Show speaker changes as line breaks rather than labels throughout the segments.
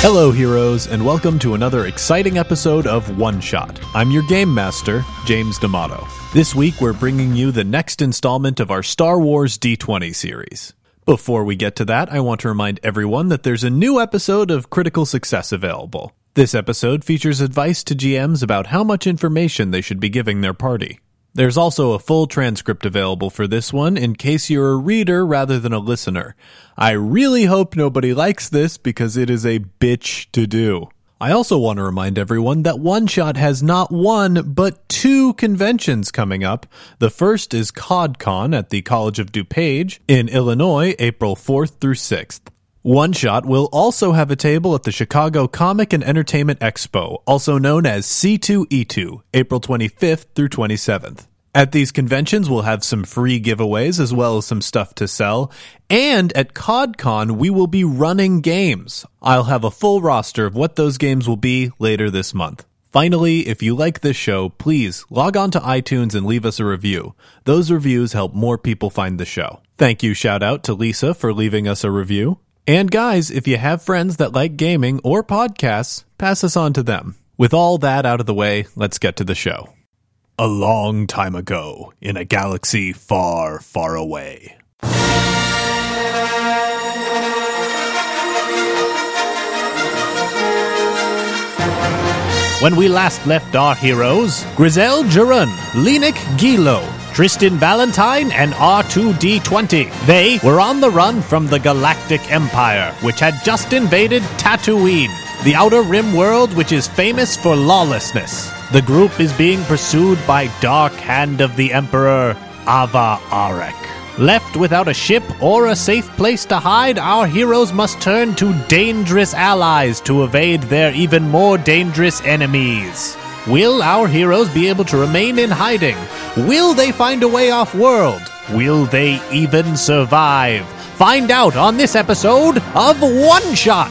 Hello, heroes, and welcome to another exciting episode of One Shot. I'm your game master, James D'Amato. This week, we're bringing you the next installment of our Star Wars D20 series. Before we get to that, I want to remind everyone that there's a new episode of Critical Success available. This episode features advice to GMs about how much information they should be giving their party. There's also a full transcript available for this one in case you're a reader rather than a listener. I really hope nobody likes this because it is a bitch to do. I also want to remind everyone that One Shot has not one, but two conventions coming up. The first is COD-Con at the College of DuPage in Illinois, April 4th through 6th. One Shot will also have a table at the Chicago Comic and Entertainment Expo, also known as C2E2, April 25th through 27th. At these conventions, we'll have some free giveaways as well as some stuff to sell. And at COD-Con, we will be running games. I'll have a full roster of what those games will be later this month. Finally, if you like this show, please log on to iTunes and leave us a review. Those reviews help more people find the show. Thank you, shout out to Lisa for leaving us a review. And guys, if you have friends that like gaming or podcasts, pass us on to them. With all that out of the way, let's get to the show. A long time ago, in a galaxy far, far away. When we last left our heroes, Grizel Jurun, Lenik Gilo, Tristan Valentine, and R2-D20. They were on the run from the Galactic Empire, which had just invaded Tatooine, the Outer Rim world which is famous for lawlessness. The group is being pursued by Dark Hand of the Emperor, Ava Arek. Left without a ship or a safe place to hide, our heroes must turn to dangerous allies to evade their even more dangerous enemies. Will our heroes be able to remain in hiding? Will they find a way off-world? Will they even survive? Find out on this episode of One Shot!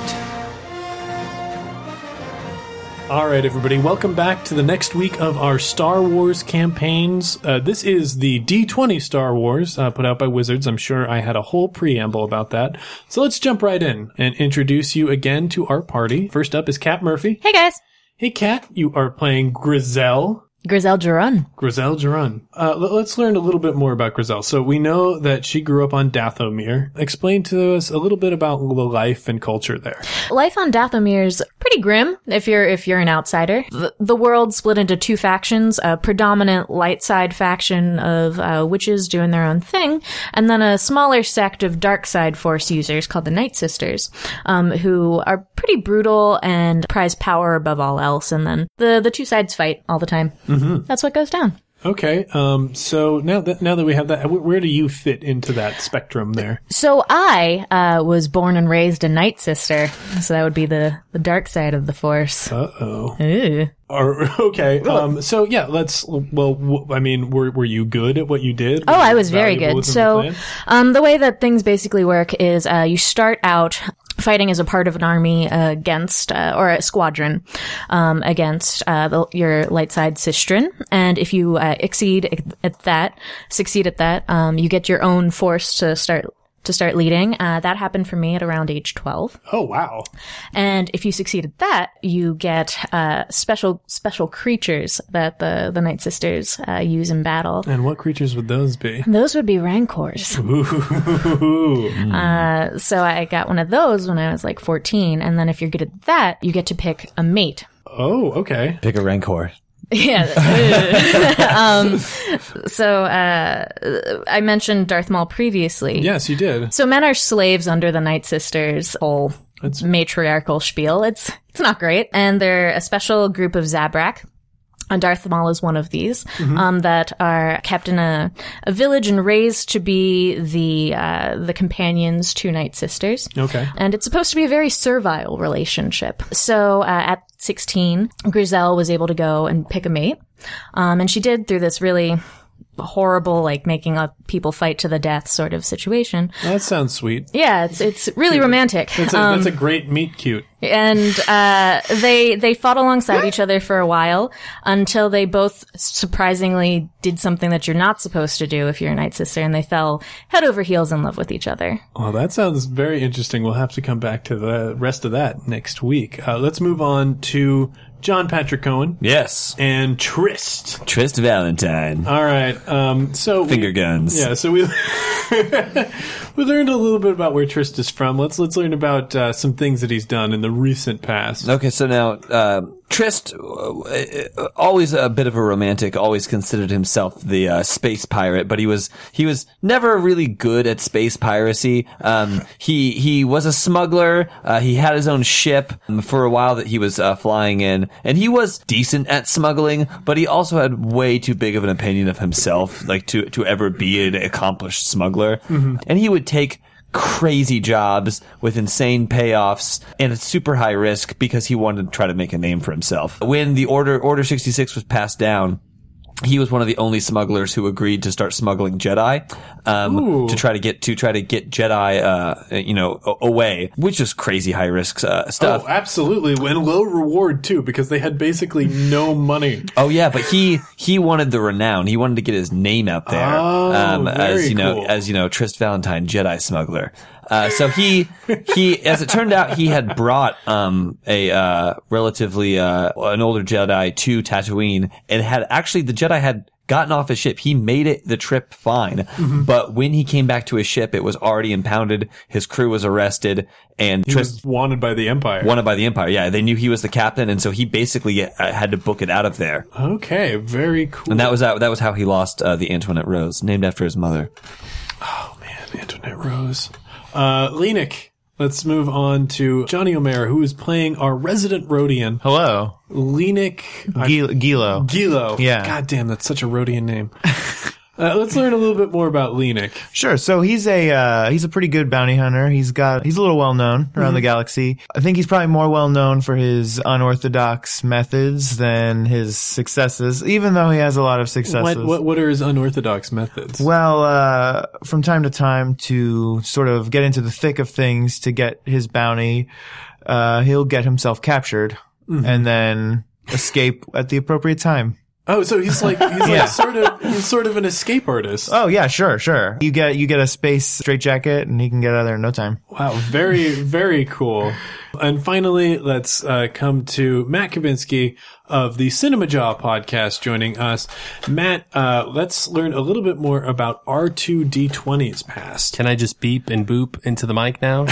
Alright everybody, welcome back to the next week of our Star Wars campaigns. This is the D20 Star Wars, put out by Wizards. I'm sure I had a whole preamble about that. So let's jump right in and introduce you again to our party. First up is Kat Murphy.
Hey guys!
Hey, Kat, you are playing Grizel.
Grizel Jurun.
Grizel Jurun. Let's learn a little bit more about Grizel. So we know that she grew up on Dathomir. Explain to us a little bit about the life and culture there.
Life on Dathomir is pretty grim if you're an outsider. The world split into two factions, a predominant light side faction of witches doing their own thing, and then a smaller sect of dark side force users called the Night Sisters, who are pretty brutal and prize power above all else, and then the two sides fight all the time. Mm-hmm. That's what goes down.
Okay, so now that we have that, where do you fit into that spectrum there?
So I was born and raised a Night Sister, so that would be the dark side of the Force.
Uh-oh.
Ooh.
Okay, so yeah, were you good at what you did?
Oh, I was very good. So, the way that things basically work is, you start out fighting as a part of an army against, or a squadron, against your light side Sistren. And if you succeed at that, you get your own force to start leading. That happened for me at around age 12.
Oh, wow.
And if you succeed at that, you get special creatures that the Night Sisters use in battle.
And what creatures would those be?
Those would be Rancors.
Ooh.
So I got one of those when I was like 14, and then if you're good at that, you get to pick a mate.
Oh, okay.
Pick a Rancor.
Yeah. So I mentioned Darth Maul previously.
Yes, you did.
So men are slaves under the Night Sisters' whole matriarchal spiel. It's not great. And they're a special group of Zabrak. Darth Maul is one of these, that are kept in a village and raised to be the companions to Night Sisters.
Okay.
And it's supposed to be a very servile relationship. So, at 16, Grizel was able to go and pick a mate. And she did through this really horrible, like making up people fight to the death sort of situation.
That sounds sweet.
Yeah, it's really romantic.
That's a great meet cute.
And they fought alongside each other for a while until they both surprisingly did something that you're not supposed to do if you're a Night Sister, and they fell head over heels in love with each other.
Well, that sounds very interesting. We'll have to come back to the rest of that next week. Let's move on to John Patrick Cohen.
Yes.
And Trist.
Trist Valentine.
All right. So
Finger guns.
Yeah. So we we learned a little bit about where Trist is from. Let's learn about some things that he's done in the recent past.
Okay. So now, Trist, always a bit of a romantic, always considered himself the space pirate, but he was never really good at space piracy. He was a smuggler. He had his own ship for a while that he was flying in, and he was decent at smuggling, but he also had way too big of an opinion of himself, like to ever be an accomplished smuggler. Mm-hmm. And he would take crazy jobs with insane payoffs and a super high risk because he wanted to try to make a name for himself. When the Order 66 was passed down, he was one of the only smugglers who agreed to start smuggling Jedi, to try to get Jedi, away, which is crazy high risk stuff.
Oh, absolutely, and low reward too, because they had basically no money.
Oh yeah, but he wanted the renown. He wanted to get his name out there. As Trist Valentine, Jedi smuggler. So he, as it turned out, he had brought, an older Jedi to Tatooine, and the Jedi had gotten off his ship. He made it the trip fine. Mm-hmm. But when he came back to his ship, it was already impounded. His crew was arrested, and
he was wanted by the Empire.
Yeah. They knew he was the captain, and so he basically had to book it out of there.
Okay. Very cool.
And that was how he lost, the Antoinette Rose, named after his mother.
Oh man, Antoinette Rose. Lenik, let's move on to Johnny O'Mara, who is playing our resident Rodian.
Hello.
Lenik.
Gilo.
Gilo.
Yeah.
God damn, that's such a Rodian name. Let's learn a little bit more about Lenik.
Sure. So he's a pretty good bounty hunter. He's a little well known around the galaxy. I think he's probably more well known for his unorthodox methods than his successes, even though he has a lot of successes.
What are his unorthodox methods?
Well, from time to time, to sort of get into the thick of things to get his bounty, he'll get himself captured and then escape at the appropriate time.
Oh, so he's sort of an escape artist.
Oh yeah, sure. You get a space straitjacket and he can get out of there in no time.
Wow, very, very cool. And finally, let's come to Matt Kabinski of the Cinema Jaw podcast joining us. Matt, let's learn a little bit more about R2-D20's past.
Can I just beep and boop into the mic now?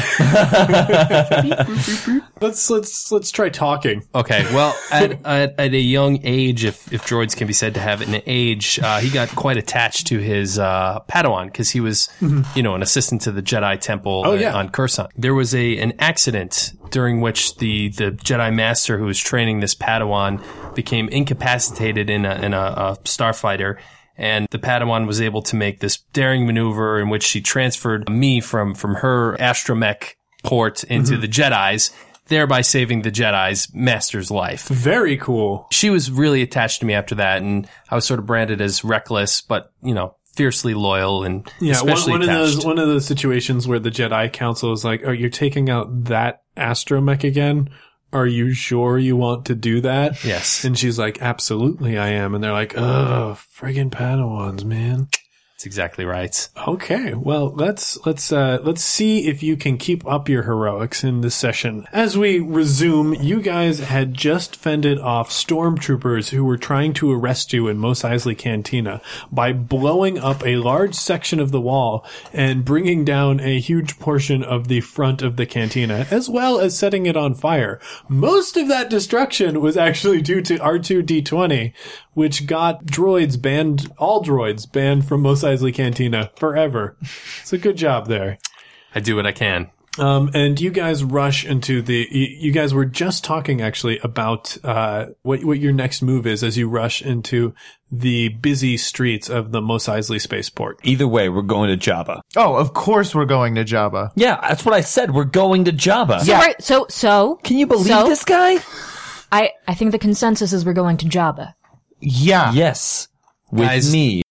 Beep, boop, boop, boop. Let's try talking.
Okay. Well, at a young age, if droids can be said to have an age, he got quite attached to his Padawan because he was, an assistant to the Jedi Temple on Coruscant. There was an accident during which the Jedi Master who was training this Padawan became incapacitated in a starfighter, and the Padawan was able to make this daring maneuver in which she transferred me from her astromech port into the Jedi's, thereby saving the Jedi's Master's life.
Very cool.
She was really attached to me after that, and I was sort of branded as reckless, but, fiercely loyal and especially attached.
One of those situations where the Jedi Council is like, "Oh, you're taking out that astromech again? Are you sure you want to do that?"
Yes.
And she's like, "Absolutely, I am." And they're like, "Oh, friggin' Padawans, man."
That's exactly right.
Okay, well, let's see if you can keep up your heroics in this session. As we resume, you guys had just fended off stormtroopers who were trying to arrest you in Mos Eisley Cantina by blowing up a large section of the wall and bringing down a huge portion of the front of the cantina, as well as setting it on fire. Most of that destruction was actually due to R2-D20, which got all droids banned from Mos Eisley Cantina forever. It's a good job there.
I do what I can.
And you guys rush into you guys were just talking actually about, what your next move is as you rush into the busy streets of the Mos Eisley spaceport.
Either way, we're going to Jabba.
Oh, of course we're going to Jabba.
Yeah, that's what I said. We're going to Jabba.
So
can you believe this guy?
I think the consensus is we're going to Jabba.
Yeah.
Yes. With
Guys.
me.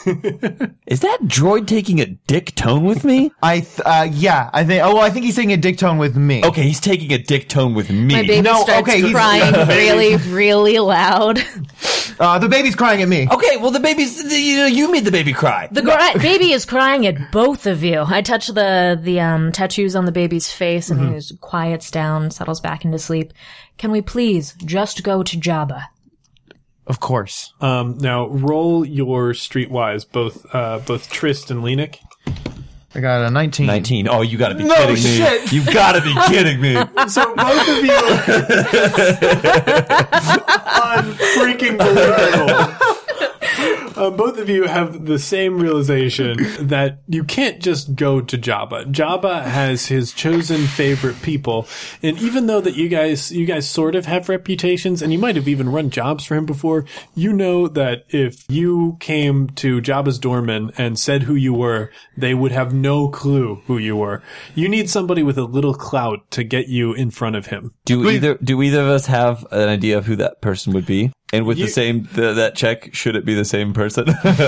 Is that droid taking a dick tone with me?
I think he's taking a dick tone with me.
Okay, he's taking a dick tone with me.
My baby starts crying really, really loud.
The baby's crying at me.
Okay, well, the baby's, you made the baby cry.
The baby is crying at both of you. I touch the tattoos on the baby's face and he quiets down, settles back into sleep. Can we please just go to Jabba?
Of course.
Now roll your streetwise, both Trist and Lenik.
I got a 19.
19. Oh, you gotta be kidding me.
Shit.
You gotta be kidding me.
So both of you unfreaking believable. Both of you have the same realization that you can't just go to Jabba. Jabba has his chosen favorite people, and even though that you guys sort of have reputations, and you might have even run jobs for him before, you know that if you came to Jabba's doorman and said who you were, they would have no clue who you were. You need somebody with a little clout to get you in front of him.
Do either of us have an idea of who that person would be? And with that check, should it be the same person?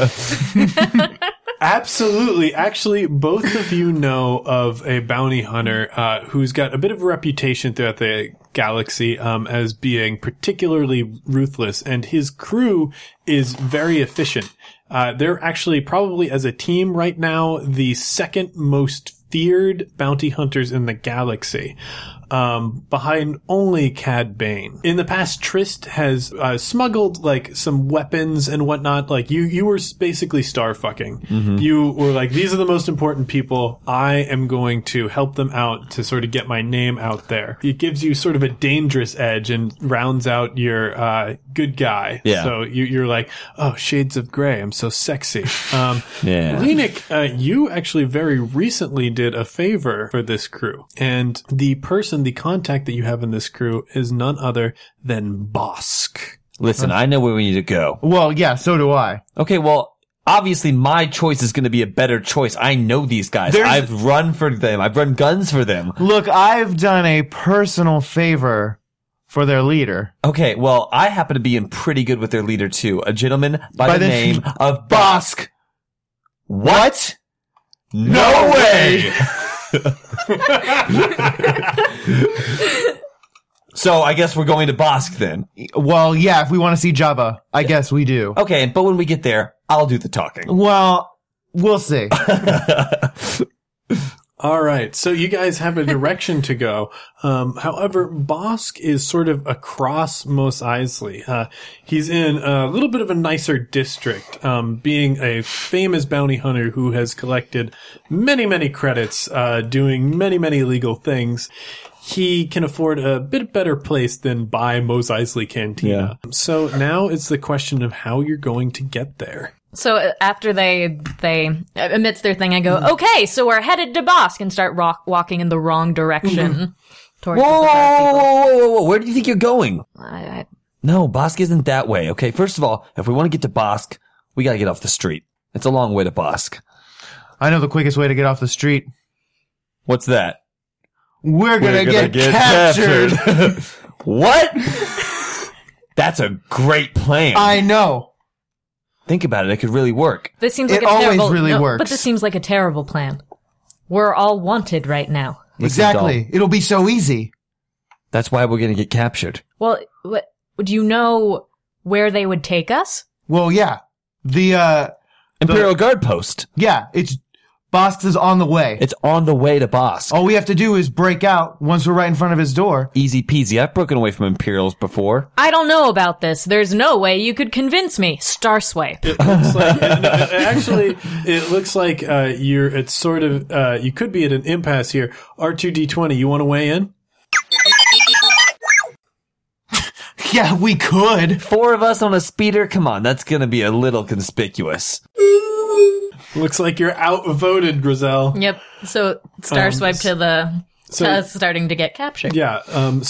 Absolutely. Actually, both of you know of a bounty hunter who's got a bit of a reputation throughout the galaxy as being particularly ruthless, and his crew is very efficient. They're actually probably, as a team right now, the second most feared bounty hunters in the galaxy. Behind only Cad Bane. In the past, Trist has smuggled like some weapons and whatnot. Like you were basically star fucking. Mm-hmm. You were like, these are the most important people. I am going to help them out to sort of get my name out there. It gives you sort of a dangerous edge and rounds out your good guy. Yeah. So you're like, oh, shades of gray. I'm so sexy. Yeah. Lenik, you actually very recently did a favor for this crew, and the contact that you have in this crew is none other than Bossk.
Listen, I know where we need to go.
Well, yeah, so do I.
Okay, well, obviously my choice is going to be a better choice. I know these guys. I've run for them. I've run guns for them.
Look, I've done a personal favor for their leader.
Okay, well, I happen to be in pretty good with their leader too. A gentleman by the name of Bossk. What? No way! So I guess we're going to Bossk then.
Well, yeah, if we want to see Jabba, I guess we do.
Okay, but when we get there, I'll do the talking.
Well, we'll see.
All right, so you guys have a direction to go. However, Bossk is sort of across Mos Eisley. He's in a little bit of a nicer district, being a famous bounty hunter who has collected many, many credits, doing many, many illegal things. He can afford a bit better place than by Mos Eisley Cantina. Yeah. So now it's the question of how you're going to get there.
So after they amidst their thing, I go, okay, so we're headed to Bossk, and start walking in the wrong direction. Towards
whoa, where do you think you're going? No, Bossk isn't that way. Okay, first of all, if we want to get to Bossk, we gotta get off the street. It's a long way to Bossk.
I know the quickest way to get off the street.
What's that?
We're gonna get captured.
What? That's a great plan.
I know.
Think about it. It could really work.
This seems like
it always really works.
But this seems like a terrible plan. We're all wanted right now.
Exactly. It'll be so easy.
That's why we're going to get captured.
Well, do you know where they would take us?
Well, yeah. The
Imperial Guard post.
Yeah, Bossk is on the way.
It's on the way to Bossk.
All we have to do is break out once we're right in front of his door.
Easy peasy. I've broken away from Imperials before.
I don't know about this. There's no way you could convince me. Starswipe.
It looks like, actually, it looks like it's sort of, you could be at an impasse here. R2D20, you want to weigh in?
Yeah, we could.
4 of us on a speeder? Come on, that's going to be a little conspicuous.
Looks like you're outvoted, Grizel.
Yep. So Starswipe to the starting to get captured.
Yeah.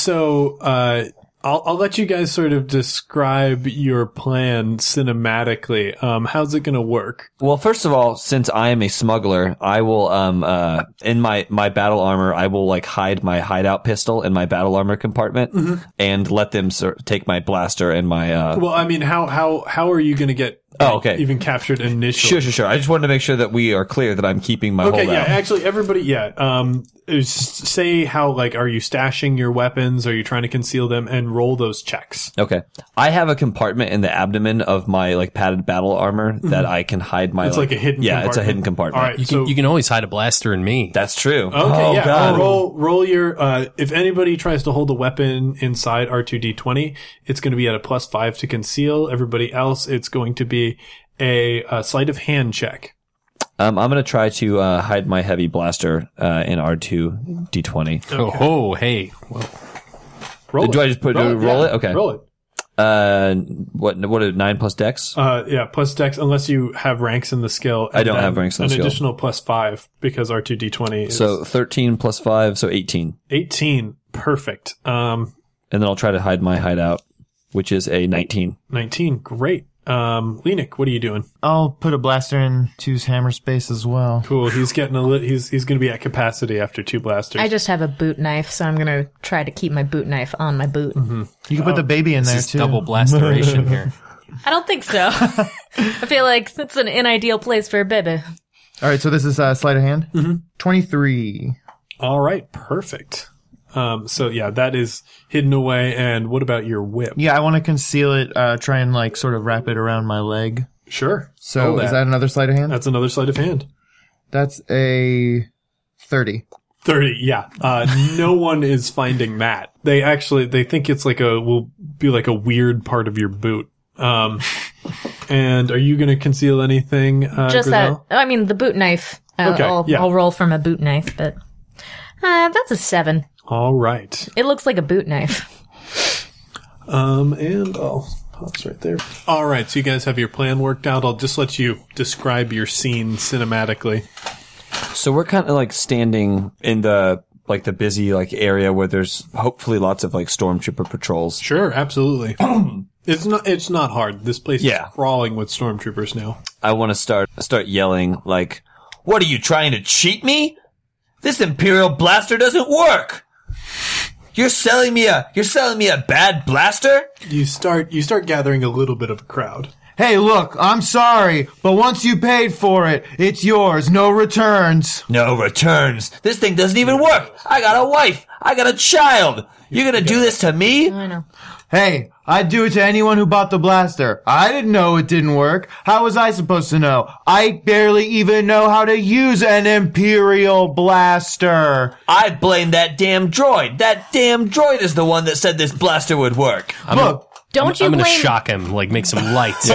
I'll let you guys sort of describe your plan cinematically. How's it going to work?
Well, first of all, since I am a smuggler, I will in my battle armor, I will like hide my hideout pistol in my battle armor compartment and let them take my blaster and my.
Well, I mean, how are you going to get
Oh, okay.
Even captured initially.
Sure. I just wanted to make sure that we are clear that I'm keeping my holdout.
Yeah, actually, everybody, say how, like, are you stashing your weapons? Are you trying to conceal them? And roll those checks.
Okay. I have a compartment in the abdomen of my, like, padded battle armor that I can hide my...
It's like a hidden compartment.
Yeah, it's a hidden compartment.
All right,
You can always hide a blaster in me.
That's true.
Okay,
God.
Roll your, if anybody tries to hold a weapon inside R2D20, it's going to be at a +5 to conceal. Everybody else, it's going to be a sleight of hand check.
I'm going to try to hide my heavy blaster in R2D20.
Okay. Oh, hey. Well,
Roll
Do
it.
I just roll it? Okay.
Roll it.
What are 9 plus dex?
Plus dex, unless you have ranks in the skill.
I don't have ranks in the skill.
An additional +5 because R2D20 is...
So 13 plus 5, so 18.
18. Perfect.
And then I'll try to hide my hideout, which is a 19.
19. Great. Lenik, what are you doing?
I'll put a blaster in 2's hammer space as well.
Cool. He's getting he's going to be at capacity after 2 blasters.
I just have a boot knife, so I'm going to try to keep my boot knife on my boot.
You can put the baby in there
this is
too.
double blasteration here.
I don't think so. I feel like that's an unideal place for a baby.
All right, so this is sleight of hand. 23.
All right. Perfect. So yeah, that is hidden away. And what about your whip?
Yeah, I want to conceal it. Try and like sort of wrap it around my leg.
Sure.
So is that another sleight of hand?
That's another sleight of hand.
That's a 30.
30. Yeah. No one is finding that. They think it's will be like a weird part of your boot. And are you going to conceal anything?
Just
Grizel?
that. I mean, the boot knife.
Okay,
I'll roll from a boot knife, but that's a 7.
All right.
It looks like a boot knife.
And I'll pause right there. All right. So you guys have your plan worked out. I'll just let you describe your scene cinematically.
So we're kind of like standing in the busy like area where there's hopefully lots of like stormtrooper patrols.
Sure. Absolutely. It's not hard. This place is crawling with stormtroopers now.
I want to start yelling like, "What are you trying to cheat me? This Imperial blaster doesn't work. You're selling me a bad blaster?"
You start gathering a little bit of a crowd.
Hey, look, I'm sorry, but once you paid for it, it's yours. No returns.
No returns. This thing doesn't even work. I got a wife. I got a child. You're gonna do this to me?
I know.
Hey, I'd do it to anyone who bought the blaster. I didn't know it didn't work. How was I supposed to know? I barely even know how to use an Imperial blaster.
I blame that damn droid. That damn droid is the one that said this blaster would work.
I'm going to shock him, like make some lights.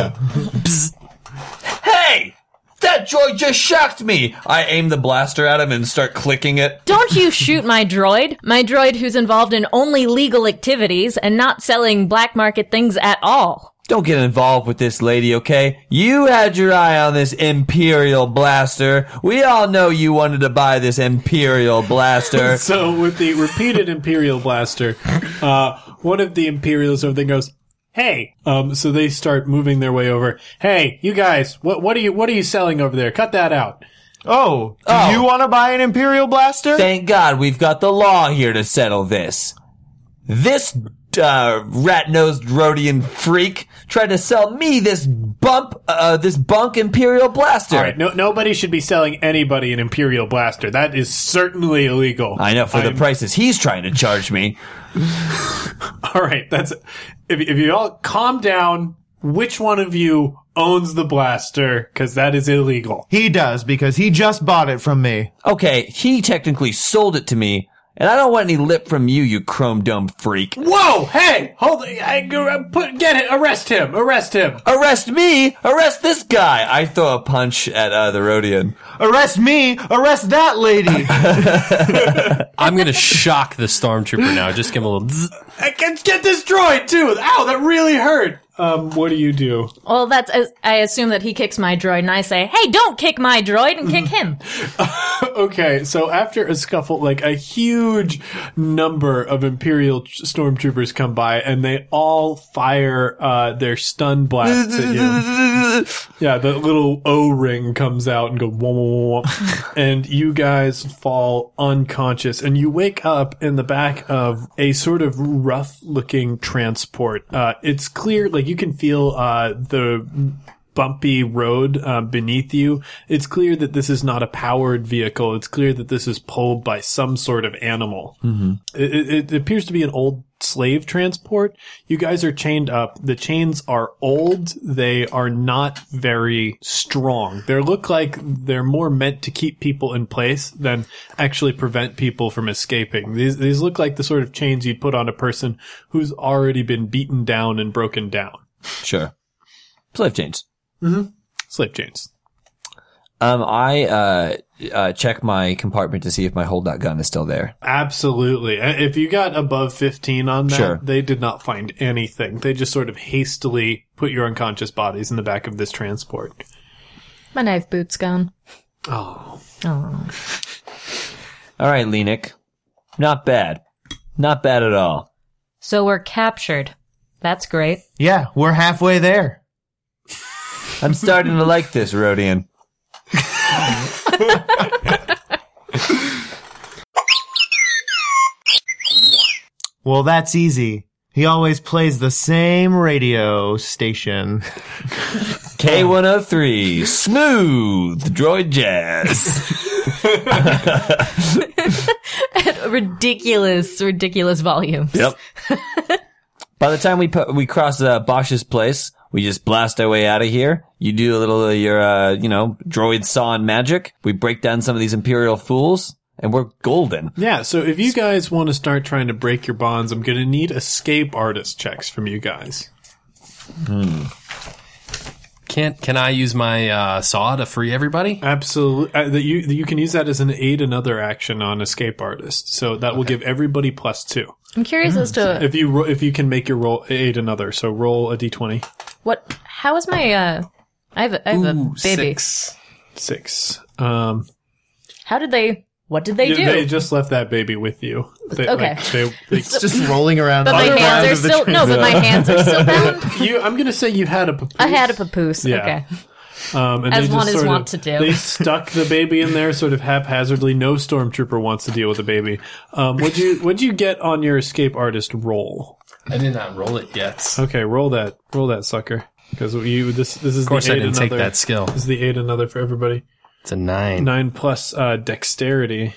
Hey! That droid just shocked me! I aim the blaster at him and start clicking it.
Don't you shoot my droid. My droid who's involved in only legal activities and not selling black market things at all.
Don't get involved with this lady, okay? You had your eye on this Imperial blaster. We all know you wanted to buy this Imperial blaster.
So with the repeated Imperial blaster, one of the Imperials over there goes, "Hey," so they start moving their way over. "Hey, you guys, what are you selling over there? Cut that out."
Oh, do you want to buy an Imperial blaster?
Thank God we've got the law here to settle this. This rat-nosed Rhodian freak tried to sell me this bunk Imperial blaster.
All right, nobody should be selling anybody an Imperial blaster. That is certainly illegal.
I know, for the prices he's trying to charge me.
All right, if you all calm down. Which one of you owns the blaster? Because that is illegal.
He does, because he just bought it from me.
Okay, he technically sold it to me, and I don't want any lip from you, you chrome-dome freak.
Whoa! Hey! Hold it! Arrest him! Arrest him!
Arrest me! Arrest this guy! I throw a punch at the Rhodian.
Arrest me! Arrest that lady!
I'm going to shock the stormtrooper now. Just give him a little zzz.
Get this droid, too! Ow, that really hurt! What do you do?
Well, I assume that he kicks my droid, and I say, "Hey, don't kick my droid," and kick him.
Okay, so after a scuffle, like a huge number of Imperial stormtroopers come by, and they all fire their stun blasts at you. Yeah, the little O-ring comes out and goes, wah, wah, wah, and you guys fall unconscious, and you wake up in the back of a sort of rough-looking transport. It's clear, like you can feel the bumpy road beneath you. It's clear that this is not a powered vehicle. It's clear that this is pulled by some sort of animal. Mm-hmm. It appears to be an old slave transport. You guys are chained up. The chains are old. They are not very strong. They look like they're more meant to keep people in place than actually prevent people from escaping. These look like the sort of chains you'd put on a person who's already been beaten down and broken down.
Sure. Slave chains.
Mm-hmm. Slave chains.
I check my compartment to see if my holdout gun is still there.
Absolutely. If you got above 15 on that,
Sure.
They did not find anything. They just sort of hastily put your unconscious bodies in the back of this transport.
My knife boot's gone.
Oh.
All right, Lenik. Not bad. Not bad at all.
So we're captured. That's great.
Yeah, we're halfway there.
I'm starting to like this, Rodian.
Well, that's easy. He always plays the same radio station.
K103, smooth droid jazz.
At ridiculous volumes.
Yep. By the time we cross Bosch's place, we just blast our way out of here. You do a little of your, droid sawing magic. We break down some of these Imperial fools, and we're golden.
Yeah, so if you guys want to start trying to break your bonds, I'm going to need escape artist checks from you guys.
Can I use my saw to free everybody?
Absolutely. You can use that as an aid another action on escape artist. So that will give everybody +2.
I'm curious as to
If you can make your roll aid another. So roll a d20.
how is my I have a baby.
6.
What did they do?
They just left that baby with you.
Okay.
It's just rolling around.
But my
all
hands
around
are
of the
still
train.
but my hands are still bound.
I'm going to say you had a papoose.
I had a papoose.
Yeah.
Okay.
And
As
they
one
just
is
sort of-
wont to do.
They stuck the baby in there sort of haphazardly. No stormtrooper wants to deal with a baby. What'd you get on your escape artist roll?
I did not roll it yet.
Okay, roll that sucker. Because this is
Of course,
the
I
aid
didn't take
another.
that skill.
This is the aid another for everybody.
It's a 9.
9 plus dexterity.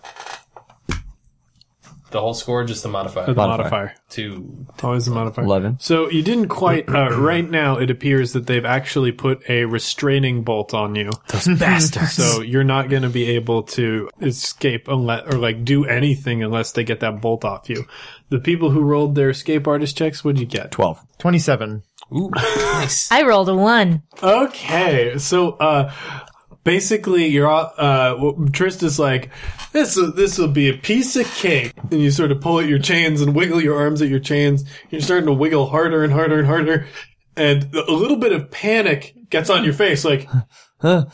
The whole score, just the modifier.
The modifier.
2.
Always the modifier.
11.
So you didn't quite. Right now, it appears that they've actually put a restraining bolt on you.
Those bastards.
So you're not going to be able to escape do anything unless they get that bolt off you. The people who rolled their escape artist checks, what'd you get?
12.
27.
Ooh, nice.
I rolled a 1.
Okay, so basically, Trist is like, this will be a piece of cake, and you sort of pull at your chains and wiggle your arms at your chains. You're starting to wiggle harder and harder and harder, and a little bit of panic gets on your face, like.
Mine,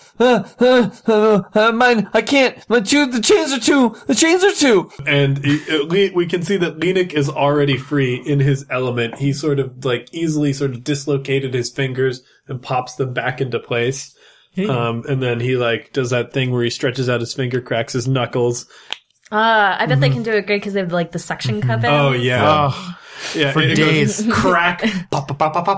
I can't. The chains are too.
And we can see that Lenik is already free in his element. He sort of easily sort of dislocated his fingers and pops them back into place. And then he does that thing where he stretches out his finger, cracks his knuckles.
I bet they can do it great because they have the suction cup.
Oh yeah. Yeah,
For
it
days.
goes crack, pop, pop, pop, pop,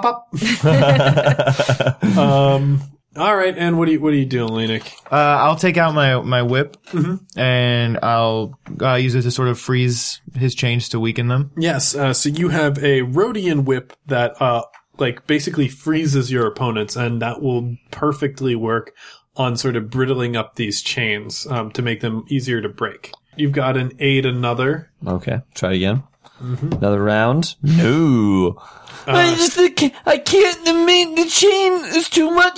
pop. All right, and what are you doing, Lenik?
I'll take out my whip and I'll use it to sort of freeze his chains to weaken them.
Yes, so you have a Rodian whip that basically freezes your opponents, and that will perfectly work on sort of brittling up these chains to make them easier to break. You've got an aid another.
Okay, try again. Another round. No. I can't. The chain is too much.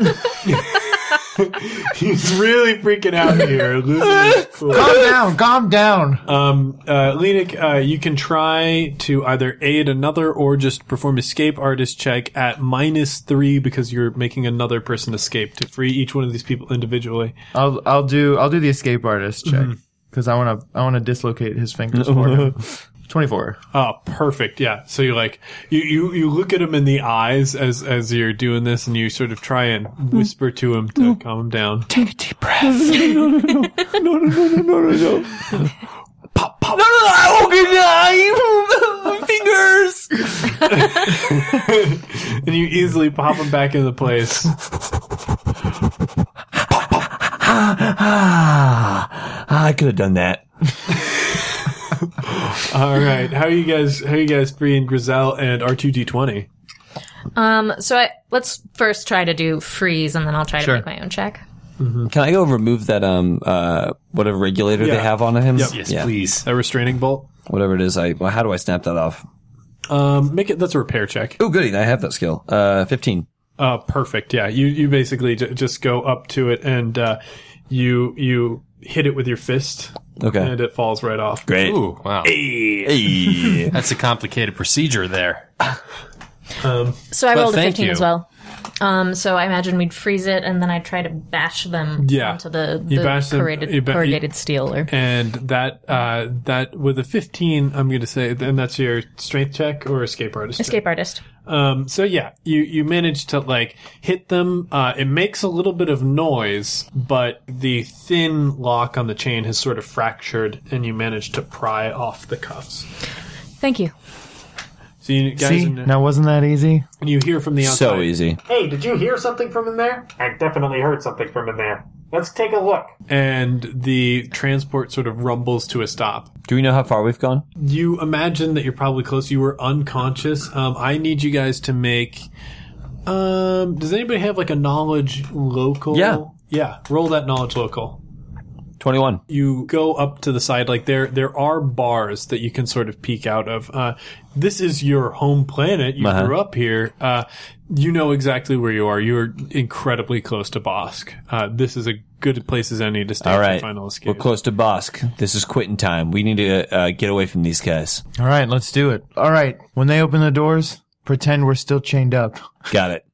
He's really freaking out here.
Calm down.
Lenik, you can try to either aid another or just perform escape artist check at -3 because you're making another person escape to free each one of these people individually.
I'll do the escape artist check because I want to dislocate his fingers for him. 24.
Oh, perfect. Yeah. So you're you look at him in the eyes as you're doing this, and you sort of try and whisper to him to calm him down.
Take a deep breath. No. Pop. No, I won't get my fingers.
and you easily pop them back into place.
I could have done that.
All right, how are you guys freeing Grizel and R2D20?
Let's first try to do freeze, and then I'll try to make my own check.
Can I go remove that whatever regulator they have on him?
Yep.
Yes, please.
A restraining bolt.
Whatever it is. How do I snap that off?
That's a repair check.
Oh, goody! I have that skill. 15.
Perfect. Yeah, you basically just go up to it and you hit it with your fist.
Okay.
And it falls right off.
Great.
Ooh, wow.
Hey.
That's a complicated procedure there.
So I rolled a
thank
15
you.
as well. So I imagine we'd freeze it, and then I'd try to bash them onto the corrugated steel.
And that with a 15, I'm going to say, and that's your strength check or escape artist?
Escape artist.
So yeah, you manage to hit them. It makes a little bit of noise, but the thin lock on the chain has sort of fractured, and you manage to pry off the cuffs.
Thank you.
So you guys,
See? Now, wasn't that easy?
you hear from the outside.
So easy.
Hey, did you hear something from in there? I definitely heard something from in there. Let's take a look. And the transport sort of rumbles to a stop.
Do we know how far we've gone?
You imagine that you're probably close. You were unconscious. I need you guys to make... does anybody have a knowledge local?
Yeah.
Yeah, roll that knowledge local.
21.
You go up to the side, there are bars that you can sort of peek out of. This is your home planet. You grew up here. You know exactly where you are. You're incredibly close to Bosk. This is a good place as any to stay
All right.
for final escape.
We're close to Bosk. This is quitting time. We need to get away from these guys.
All right, let's do it. All right, when they open the doors, pretend we're still chained up.
Got it.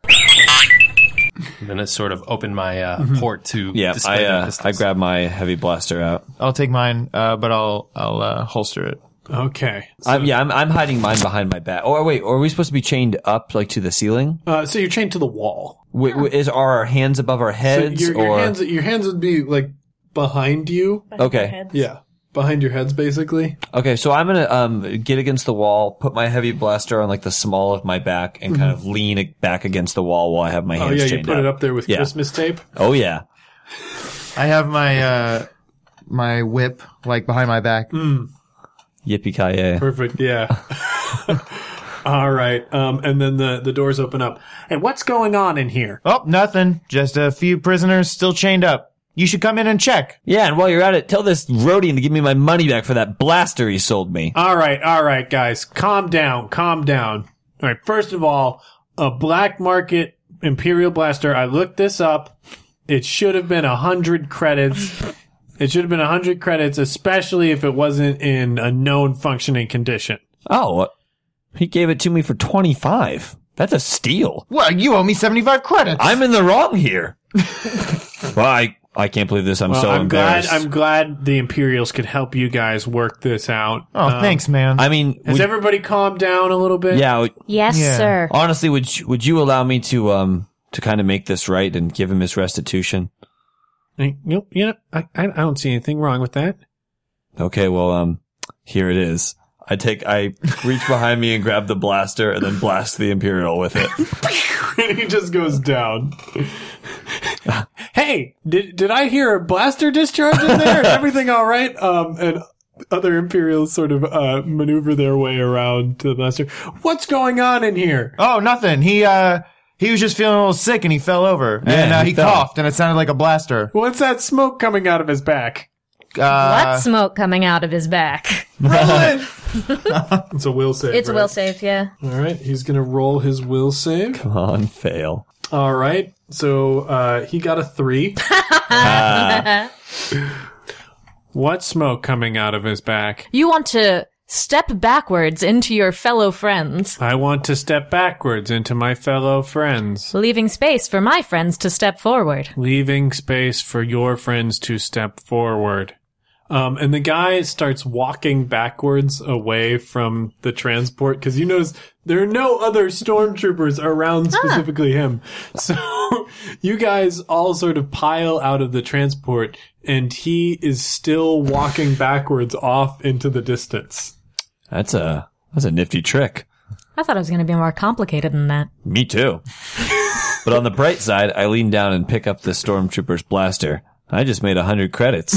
And then I sort of open my port to display the pistols.
I grab my heavy blaster out.
I'll take mine, but I'll holster it.
Okay.
I'm hiding mine behind my back. Oh wait, are we supposed to be chained up to the ceiling?
So you're chained to the wall.
Are our hands above our heads?
So your hands would be behind you.
Okay.
Yeah. Behind your heads, basically.
Okay, so I'm gonna get against the wall, put my heavy blaster on the small of my back, and kind of lean it back against the wall while I have my hands chained up.
You put it up there with Christmas tape.
Oh yeah.
I have my my whip behind my back.
Yippee-ki-yay.
Perfect. Yeah. All right. And then the doors open up. Hey, what's going on in here?
Oh, nothing. Just a few prisoners still chained up. You should come in and check.
Yeah, and while you're at it, tell this Rodian to give me my money back for that blaster he sold me.
All right, guys. Calm down. All right, first of all, a black market Imperial blaster. I looked this up. It should have been 100 credits. It should have been 100 credits, especially if it wasn't in a known functioning condition.
Oh, he gave it to me for 25. That's a steal.
Well, you owe me 75 credits.
I'm in the wrong here. Well, I can't believe this. I'm so embarrassed.
I'm glad the Imperials could help you guys work this out.
Oh, thanks, man.
I mean,
has everybody calmed down a little bit?
Yeah.
Yes, sir.
Honestly, would you allow me to kind of make this right and give him his restitution?
I don't see anything wrong with that.
Okay, well, here it is. I reach behind me and grab the blaster and then blast the Imperial with it.
And he just goes down. Hey, did I hear a blaster discharge in there? Is everything all right? And other Imperials sort of maneuver their way around to the blaster. What's going on in here?
Oh, nothing. He was just feeling a little sick and he fell over.
Yeah,
and he coughed and it sounded like a blaster.
What's that smoke coming out of his back?
What smoke coming out of his back?
Roll it! It's a will save.
It's a will save, yeah.
All right, he's going to roll his will save.
Come on, fail.
All right, so he got a 3. What smoke coming out of his back?
You want to step backwards into your fellow friends.
I want to step backwards into my fellow friends.
Leaving space for my friends to step forward.
Leaving space for your friends to step forward. And the guy starts walking backwards away from the transport because you notice there are no other stormtroopers around specifically him. So you guys all sort of pile out of the transport and he is still walking backwards off into the distance.
That's a nifty trick.
I thought it was going to be more complicated than that.
Me too. But on the bright side, I lean down and pick up the stormtrooper's blaster. I just made 100 credits.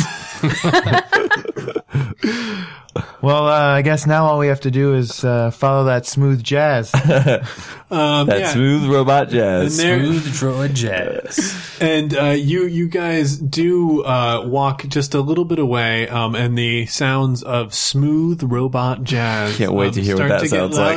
Well, I guess now all we have to do is follow that smooth jazz.
Smooth robot jazz.
Smooth droid jazz.
And you guys do walk just a little bit away, and the sounds of smooth robot jazz.
Can't wait to hear what that sounds like.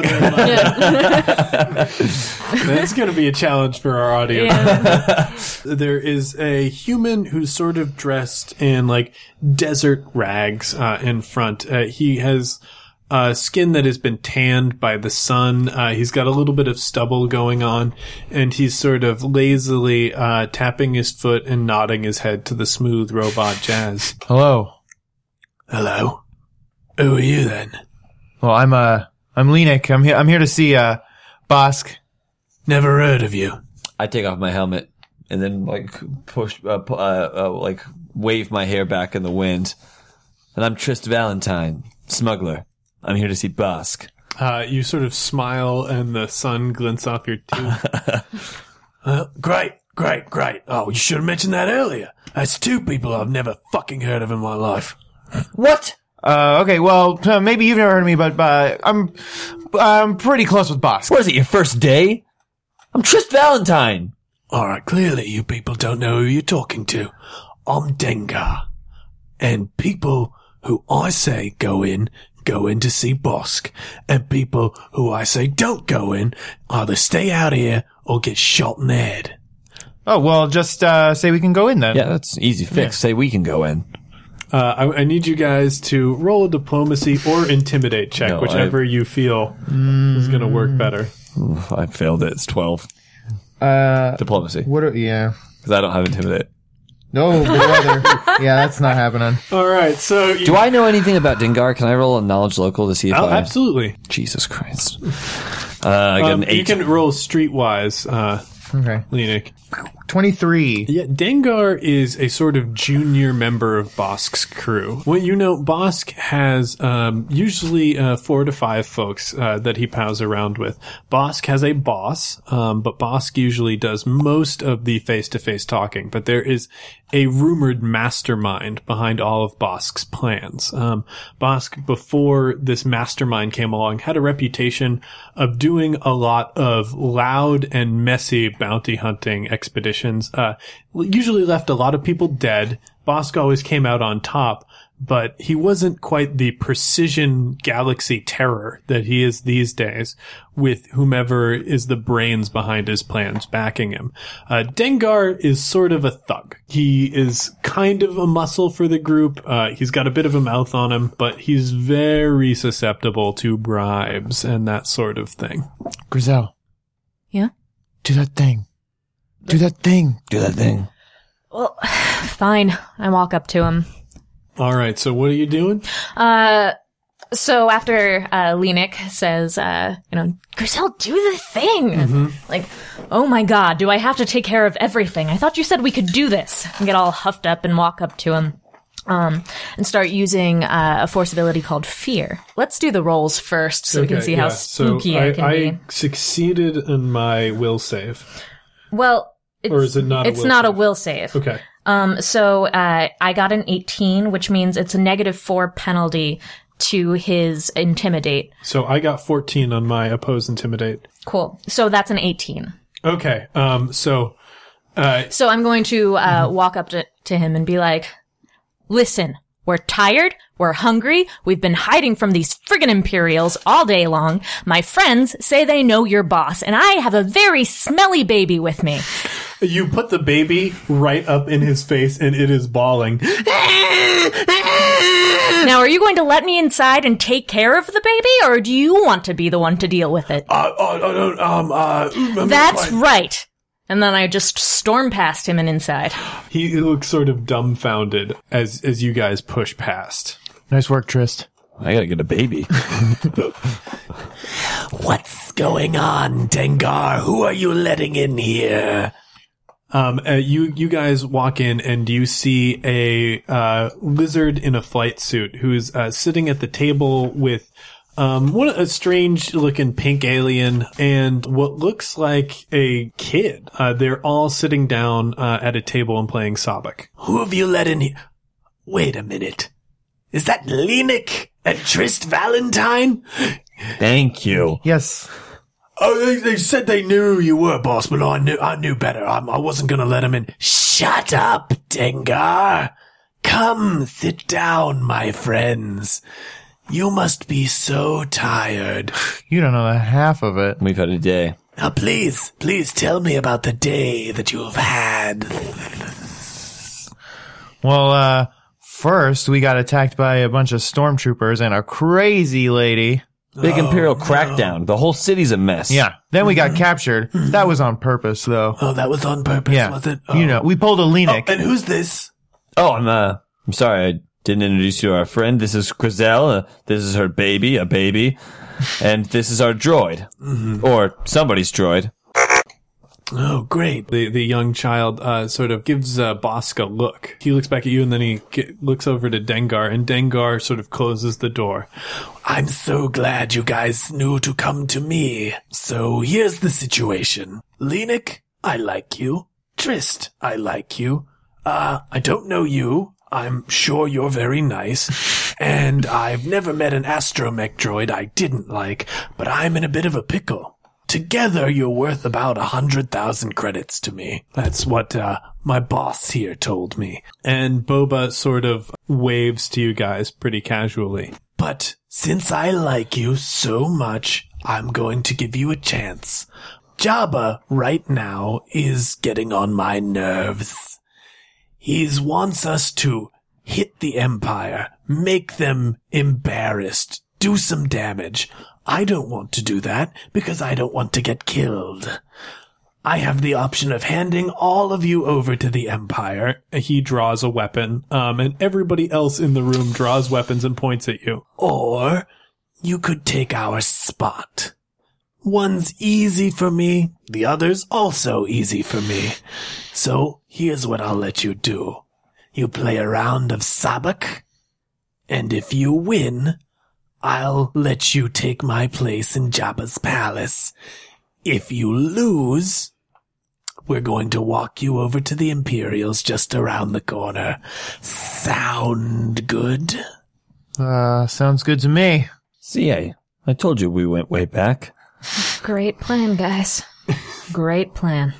That's going to be a challenge for our audience.
Yeah.
There is a human who's sort of dressed in like desert rags in front. He has skin that has been tanned by the sun. He's got a little bit of stubble going on, and he's sort of lazily tapping his foot and nodding his head to the smooth robot jazz.
Hello.
Hello? Who are you then?
Well, I'm Lenik. I'm here to see Bosk.
Never heard of you.
I take off my helmet and then wave my hair back in the wind. And I'm Trist Valentine, smuggler. I'm here to see Bosk.
You sort of smile and the sun glints off your tooth. Great. Oh, you should have mentioned that earlier. That's two people I've never fucking heard of in my life.
What?
Okay, well, maybe you've never heard of me, but I'm pretty close with Bosk.
What is it, your first day? I'm Trist Valentine.
Alright, clearly you people don't know who you're talking to. I'm Dengar. And people who I say go in to see Bosk. And people who I say don't go in either stay out here or get shot in the head.
Oh, well, just say we can go in then.
Yeah, that's easy fix. Yeah. Say we can go in.
I need you guys to roll a diplomacy or intimidate check, whichever you feel is going to work better.
I failed it. It's 12. Diplomacy.
Yeah.
Because I don't have intimidate.
No, brother. Yeah, that's not happening.
All right, so...
Do I know anything about Dengar? Can I roll a knowledge local to see if
absolutely.
Jesus Christ. I got an 8.
You can roll streetwise,
okay.
Lenik.
23.
Yeah, Dengar is a sort of junior member of Bosk's crew. Well, you know, Bosk has usually 4 to 5 folks that he pals around with. Bosk has a boss, but Bosk usually does most of the face-to-face talking. But there is a rumored mastermind behind all of Bosk's plans. Bosk, before this mastermind came along, had a reputation of doing a lot of loud and messy bounty hunting expeditions. Usually left a lot of people dead. Bosk always came out on top, but he wasn't quite the precision galaxy terror that he is these days, with whomever is the brains behind his plans backing him. Dengar is sort of a thug. He is kind of a muscle for the group. He's got a bit of a mouth on him, but he's very susceptible to bribes and that sort of thing.
Grizel.
Yeah?
Do that thing. Do that thing.
Do that thing.
Well, fine. I walk up to him.
All right, so what are you doing?
So after Lenik says, Grizel, do the thing.
Mm-hmm.
Like, oh my god, do I have to take care of everything? I thought you said we could do this. And get all huffed up and walk up to him. And start using a force ability called Fear. Let's do the rolls first so we can see how spooky I can be.
I succeeded in my will save.
Well,
or is it not?
It's not a will save.
Okay.
So I got an 18, which means it's a -4 penalty to his intimidate.
So I got 14 on my oppose intimidate.
Cool. So that's an 18.
Okay. So
I'm going to walk up to him and be like, listen, we're tired, we're hungry, we've been hiding from these friggin' Imperials all day long. My friends say they know your boss, and I have a very smelly baby with me.
You put the baby right up in his face, and it is bawling.
Now, are you going to let me inside and take care of the baby, or do you want to be the one to deal with it? That's right. And then I just storm past him and inside.
He looks sort of dumbfounded as you guys push past.
Nice work, Trist.
I gotta get a baby.
What's going on, Dengar? Who are you letting in here? You guys walk in and you see a lizard in a flight suit who's sitting at the table with A strange looking pink alien and what looks like a kid. They're all sitting down at a table and playing Sabak.
Who have you let in here? Wait a minute. Is that Lenik and Trist Valentine?
Thank you.
Yes.
Oh, they said they knew who you were, boss, but I knew better. I wasn't gonna let them in. Shut up, Dengar. Come, sit down, my friends. You must be so tired.
You don't know the half of it.
We've had a day.
Now, please tell me about the day that you have had.
Well, first we got attacked by a bunch of stormtroopers and a crazy lady.
Big Imperial crackdown. The whole city's a mess.
Yeah. Then we got captured. That was on purpose, though.
Oh, that was on purpose,
Yeah.
was it? Oh.
You know, we pulled a Lenik.
And who's this?
Oh, I'm sorry. I didn't introduce you to our friend. This is Grizel. This is her baby, a baby. And this is our droid. Or somebody's droid.
Oh, great.
The young child sort of gives Bosk a look. He looks back at you and then he looks over to Dengar, and Dengar sort of closes the door.
I'm so glad you guys knew to come to me. So here's the situation. Lenik, I like you. Trist, I like you. I don't know you. I'm sure you're very nice. And I've never met an astromech droid I didn't like, but I'm in a bit of a pickle. Together, you're worth about 100,000 credits to me. That's what my boss here told me.
And Boba sort of waves to you guys pretty casually.
But since I like you so much, I'm going to give you a chance. Jabba, right now, is getting on my nerves. He wants us to hit the Empire, make them embarrassed, do some damage. I don't want to do that because I don't want to get killed. I have the option of handing all of you over to the Empire.
He draws a weapon, and everybody else in the room draws weapons and points at you.
Or you could take our spot. One's easy for me, the other's also easy for me. So here's what I'll let you do. You play a round of Sabak, and if you win, I'll let you take my place in Jabba's palace. If you lose, we're going to walk you over to the Imperials just around the corner. Sound good?
Sounds good to me.
See, I told you we went way back.
Great plan, guys. Great plan.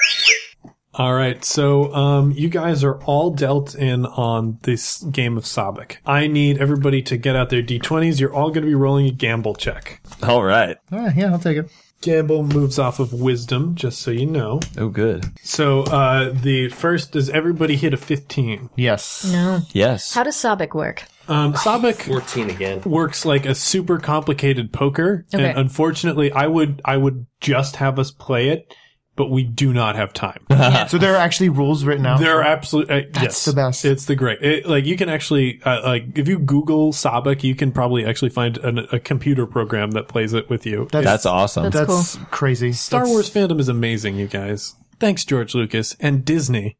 All right, so you guys are all dealt in on this game of Sabak. I need everybody to get out their D20s. You're all going to be rolling a gamble check.
All right.
Yeah, I'll take it.
Gamble moves off of wisdom, just so you know.
Oh, good.
So the first, does everybody hit a 15?
Yes.
No.
Yes.
How does Sabak work?
Sabak
14 again.
works like a super complicated poker,
Okay.
and unfortunately, I would just have us play it, but we do not have time.
So there are actually rules written out.
There are absolutely yes,
the best.
It's the great. You can actually if you Google Sabak, you can probably actually find a computer program that plays it with you.
That's awesome.
That's
That's crazy.
Star Wars fandom is amazing, you guys. Thanks, George Lucas and Disney.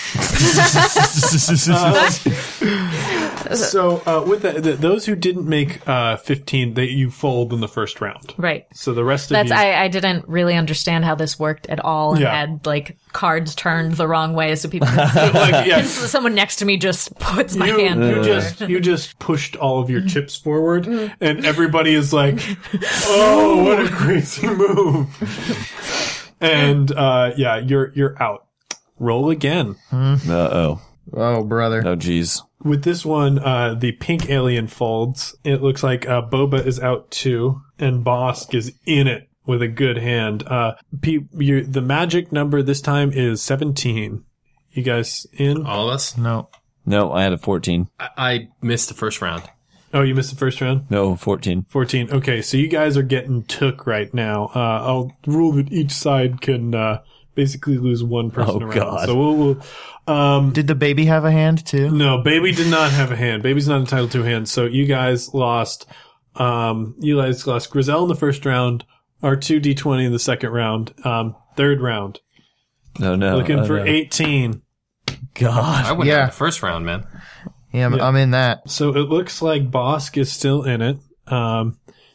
So with that, those who didn't make 15, you fold in the first round.
Right.
So the rest of
That's
you,
I didn't really understand how this worked at all, and
Yeah.
had like cards turned the wrong way so people could see.
Like, yeah.
Someone next to me just puts my hand.
you just pushed all of your chips forward, and everybody is like, "Oh, what a crazy move!" And you're out. Roll again.
Uh-oh.
Oh, brother.
Oh, geez.
With this one, the pink alien folds. It looks like Boba is out too, and Bosk is in it with a good hand. The magic number this time is 17. You guys in?
All of us?
No.
No, I had a 14.
I missed the first round.
Oh, you missed the first round?
No, 14.
14. Okay, so you guys are getting took right now. I'll rule that each side can basically lose one person around.
God.
So we'll
Did the baby have a hand too?
no, Baby did not have a hand. Baby's not entitled to a hand. So you guys lost Grizel in the first round, R2 D20 in the second round, third round.
No.
Looking for
no.
18.
God.
I went
Yeah.
out the first round, man.
Yeah, I'm in that.
So it looks like Bosk is still in it.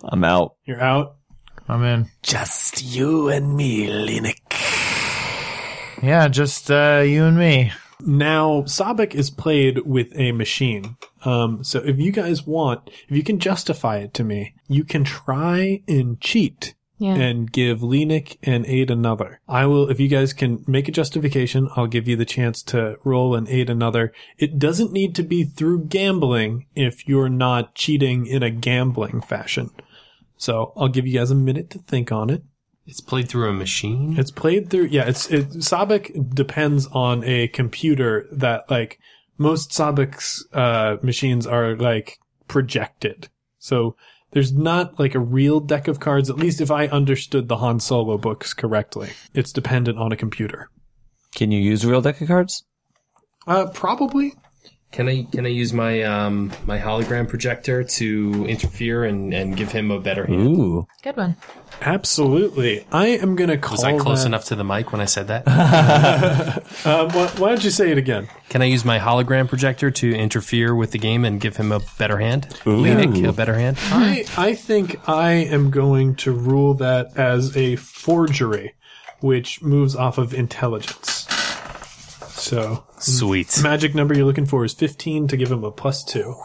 I'm out.
You're out.
I'm in.
Just you and me, Lenik.
Yeah, just you and me.
Now, Sabek is played with a machine. So if you guys want, if you can justify it to me, you can try and cheat and give Lenik and aid another. I will, if you guys can make a justification, I'll give you the chance to roll and aid another. It doesn't need to be through gambling if you're not cheating in a gambling fashion. So I'll give you guys a minute to think on it.
It's played through a machine?
It's played through, Sabek depends on a computer that, like, most Sabek's machines are, like, projected. So there's not, like, a real deck of cards, at least if I understood the Han Solo books correctly. It's dependent on a computer.
Can you use a real deck of cards?
Probably.
Can I use my my hologram projector to interfere and give him a better hand?
Ooh.
Good one.
Absolutely. I am going to call
Was I close
that...
enough to the mic when I said that?
Why don't you say it again?
Can I use my hologram projector to interfere with the game and give him a better hand? Lenik, a better hand?
I think I am going to rule that as a forgery, which moves off of intelligence. So,
Sweet.
Magic number you're looking for is 15 to give him a +2.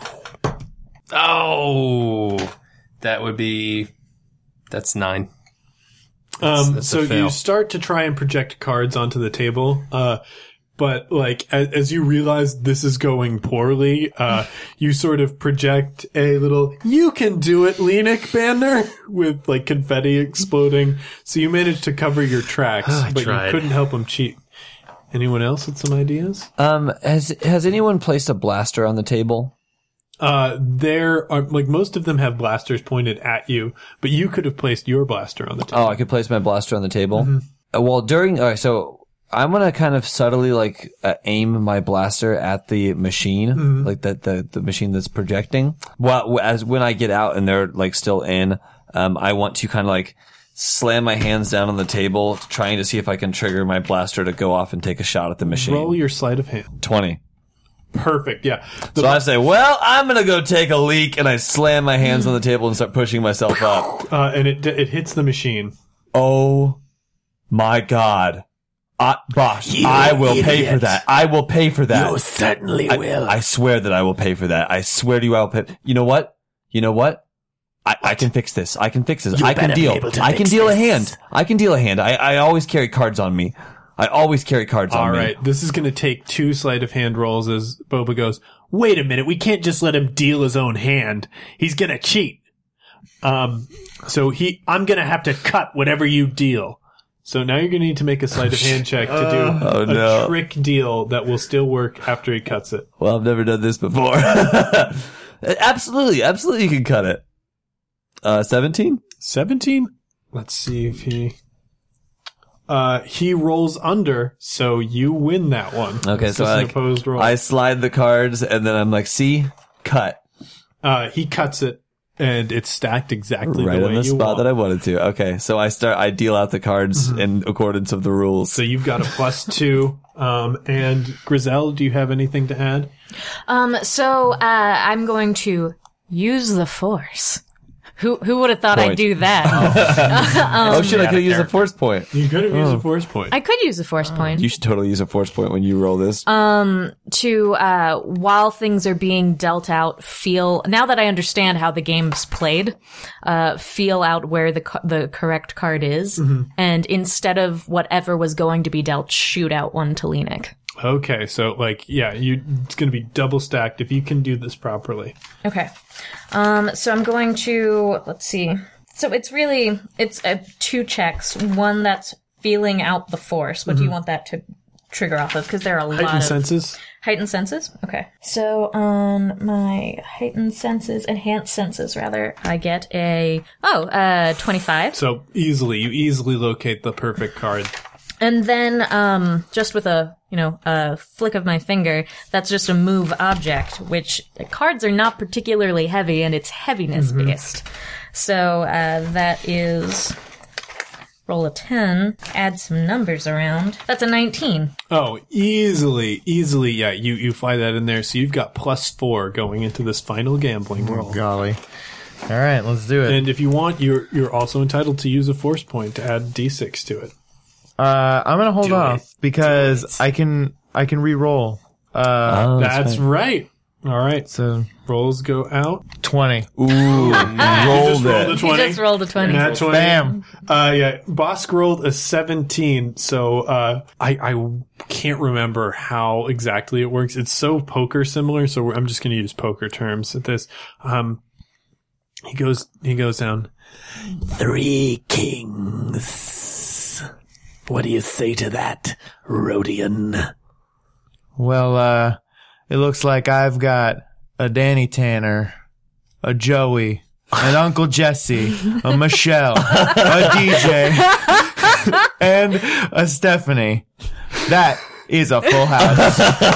Oh, that's 9. That's
so
a fail.
you start to try and project cards onto the table, but like as you realize this is going poorly, you sort of project a little "You can do it, Lenik" banner with like confetti exploding. So you managed to cover your tracks, but
tried.
you couldn't help him cheat. Anyone else with some ideas?
Has anyone placed a blaster on the table?
There are, like, most of them have blasters pointed at you, but you could have placed your blaster on the table.
Oh, I could place my blaster on the table?
Mm-hmm.
Well, so I'm gonna kind of subtly, like, aim my blaster at the machine, like the machine that's projecting. Well, as when I get out and they're, like, still in, I want to kind of, like, slam my hands down on the table, trying to see if I can trigger my blaster to go off and take a shot at the machine.
Roll your sleight of hand.
20.
Perfect, yeah.
So I say, well, I'm going to go take a leak, and I slam my hands on the table and start pushing myself up.
And it hits the machine.
Oh, my God. Bosh, I will pay for that. I will pay for that.
You certainly will.
I swear that I will pay for that. I swear to you I will pay. You know what? I can fix this. I can fix this. I can deal. I can deal a hand. I can deal a hand. I always carry cards on me. All
right, this is going to take 2 sleight of hand rolls as Boba goes, wait a minute, we can't just let him deal his own hand. He's going to cheat. I'm going to have to cut whatever you deal. So now you're going to need to make a sleight of hand check to do a trick deal that will still work after he cuts it.
Well, I've never done this before. Absolutely you can cut it. 17?
17? Let's see if he rolls under, so you win that one.
Okay,
it's
so
just an opposed roll.
I slide the cards, and then I'm like, see? Cut.
He cuts it, and it's stacked exactly
right
the way
on the
you
spot
want.
that I wanted to. Okay, so I deal out the cards in accordance of the rules.
So you've got a +2. And Grizel, do you have anything to add?
I'm going to use the Force. Who would have thought
Point.
I'd do that?
I could have used a force point.
You could have used a force point.
I could use a Force point.
You should totally use a force point when you roll this.
While things are being dealt out, now that I understand how the game's played, feel out where the correct card is, and instead of whatever was going to be dealt, shoot out one to Lenik.
Okay, so it's going to be double stacked if you can do this properly.
Okay. So I'm going to, let's see. So it's 2 checks. One that's feeling out the Force. What do you want that to trigger off of? Because there are a lot of...
Heightened senses?
Heightened senses? Okay. So on my heightened senses, enhanced senses rather, I get a 25.
So you easily locate the perfect card.
And then, just with a flick of my finger, that's just a move object, which cards are not particularly heavy and it's heaviness based. So, that is roll a 10, add some numbers around. That's a 19.
Oh, easily. Yeah, you fly that in there. So you've got +4 going into this final gambling roll.
Golly. All right, let's do it.
And if you want, you're also entitled to use a force point to add d6 to it.
I'm gonna hold off because I can re-roll.
That's right. All right.
So
Rolls go out.
20.
Ooh, rolled it.
You just rolled a 20.
Nat 20.
Bam.
Yeah. Bosk rolled a 17. So, I can't remember how exactly it works. It's so poker similar. So I'm just going to use poker terms at this. He goes down.
3 kings. What do you say to that, Rodian?
Well, it looks like I've got a Danny Tanner, a Joey, an Uncle Jesse, a Michelle, a DJ, and a Stephanie. That is a full house.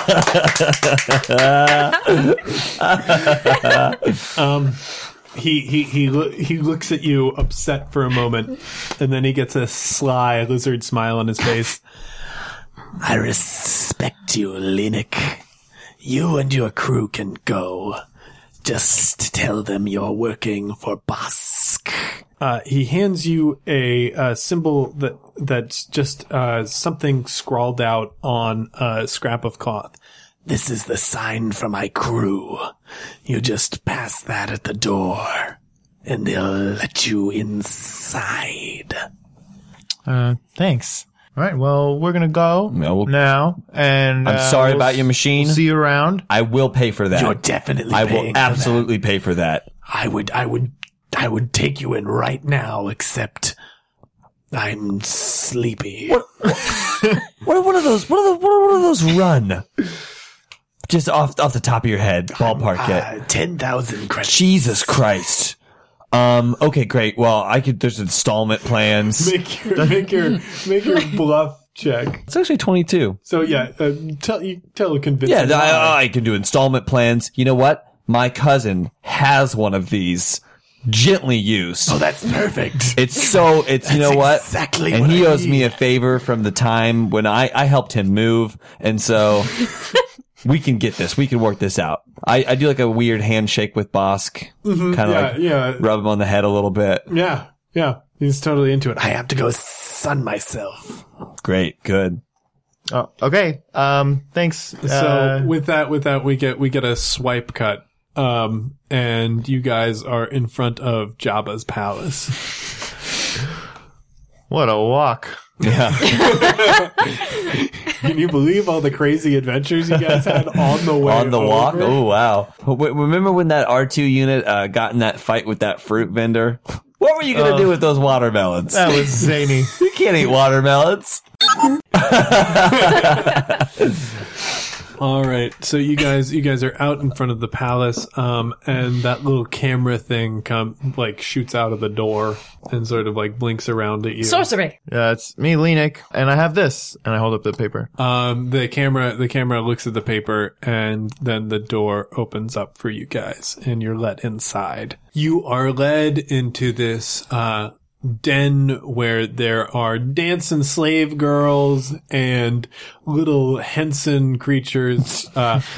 He looks at you upset for a moment, and then he gets a sly lizard smile on his face.
I respect you, Lenik. You and your crew can go. Just tell them you're working for Bosk.
He hands you a symbol that's just something scrawled out on a scrap of cloth.
This is the sign for my crew. You just pass that at the door, and they'll let you inside.
Thanks. All right, well, we're going to go now. And
I'm sorry about your machine.
We'll see you around.
I will pay for that.
You're definitely
I
paying
will
for
absolutely pay for that.
I would take you in right now, except I'm sleepy.
What are those run? Just off the top of your head, ballpark it.
10,000 credits.
Jesus Christ. Okay, great. Well, there's installment plans.
Make your bluff check.
It's actually 22.
So yeah, tell a convincing.
Yeah,
lie.
I can do installment plans. You know what? My cousin has one of these. Gently used.
Oh, that's perfect.
It's you know what?
Exactly.
And
what
he
I
owes me
need.
a favor from the time when I helped him move. And so we can get this. We can work this out. I do like a weird handshake with Bosk. Kind of rub him on the head a little bit.
Yeah. He's totally into it.
I have to go sun myself.
Great. Good.
Oh, okay. Thanks.
So with that, we get a swipe cut. And you guys are in front of Jabba's palace.
What a walk.
Yeah.
Can you believe all the crazy adventures you guys had on the way?
On the walk?
over?
Oh, wow. Remember when that R2 unit got in that fight with that fruit vendor? What were you going to do with those watermelons?
That was zany.
You can't eat watermelons.
All right, so you guys are out in front of the palace, and that little camera thing shoots out of the door and sort of blinks around at you.
Sorcery.
It's me, Lenik, and I have this, and I hold up the paper.
The camera looks at the paper, and then the door opens up for you guys, and you're let inside. You are led into this den where there are dancing slave girls and little Henson creatures,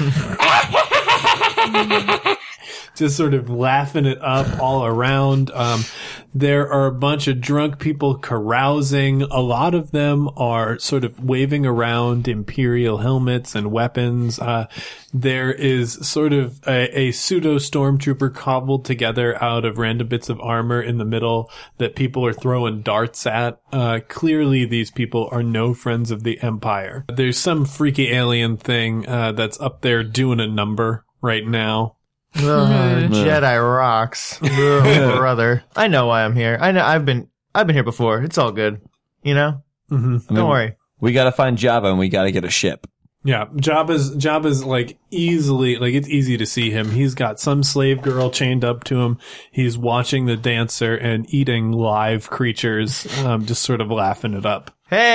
just sort of laughing it up all around. There are a bunch of drunk people carousing. A lot of them are sort of waving around Imperial helmets and weapons. There is sort of a pseudo stormtrooper cobbled together out of random bits of armor in the middle that people are throwing darts at. Clearly these people are no friends of the Empire. There's some freaky alien thing that's up there doing a number right now.
Jedi rocks. Brother. I know why I'm here. I know I've been here before. It's all good. You know?
Mm-hmm.
Don't worry.
We got to find Jabba and we got to get a ship.
Yeah, Jabba's easily, it's easy to see him. He's got some slave girl chained up to him. He's watching the dancer and eating live creatures, just sort of laughing it up.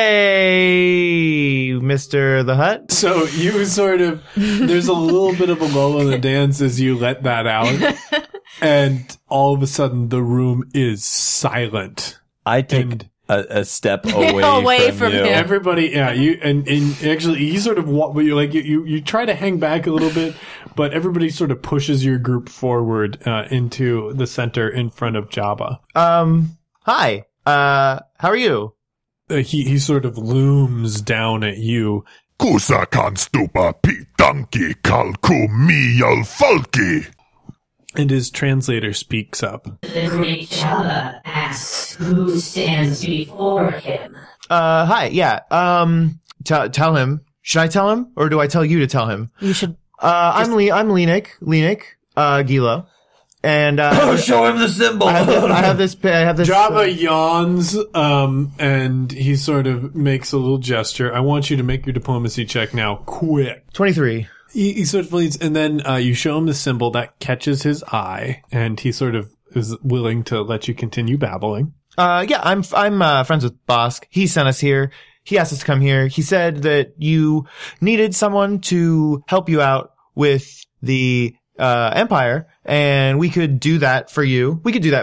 Hey, Mr. the Hutt.
So you there's a little bit of a lull in the dance as you let that out. And all of a sudden the room is silent.
I take a step away from you.
him.
Everybody, yeah, you and actually, he sort of you try to hang back a little bit, but everybody sort of pushes your group forward into the center in front of Jabba.
Hi. How are you?
He sort of looms down at you.
Kusa kan stupa pitanki kalku miyal falki.
And his translator speaks up.
The great Jabba asks who stands before him.
Hi. Yeah. Tell him. Should I tell him, or do I tell you to tell him?
You should.
I'm Lenik, Gilo. And,
show him the symbol.
I have this.
Jabba yawns, and he sort of makes a little gesture. I want you to make your diplomacy check now, quick.
23.
He sort of leads, and then you show him the symbol that catches his eye, and he sort of is willing to let you continue babbling.
Yeah, I'm friends with Bosk. He sent us here. He asked us to come here. He said that you needed someone to help you out with the Empire, and we could do that for you.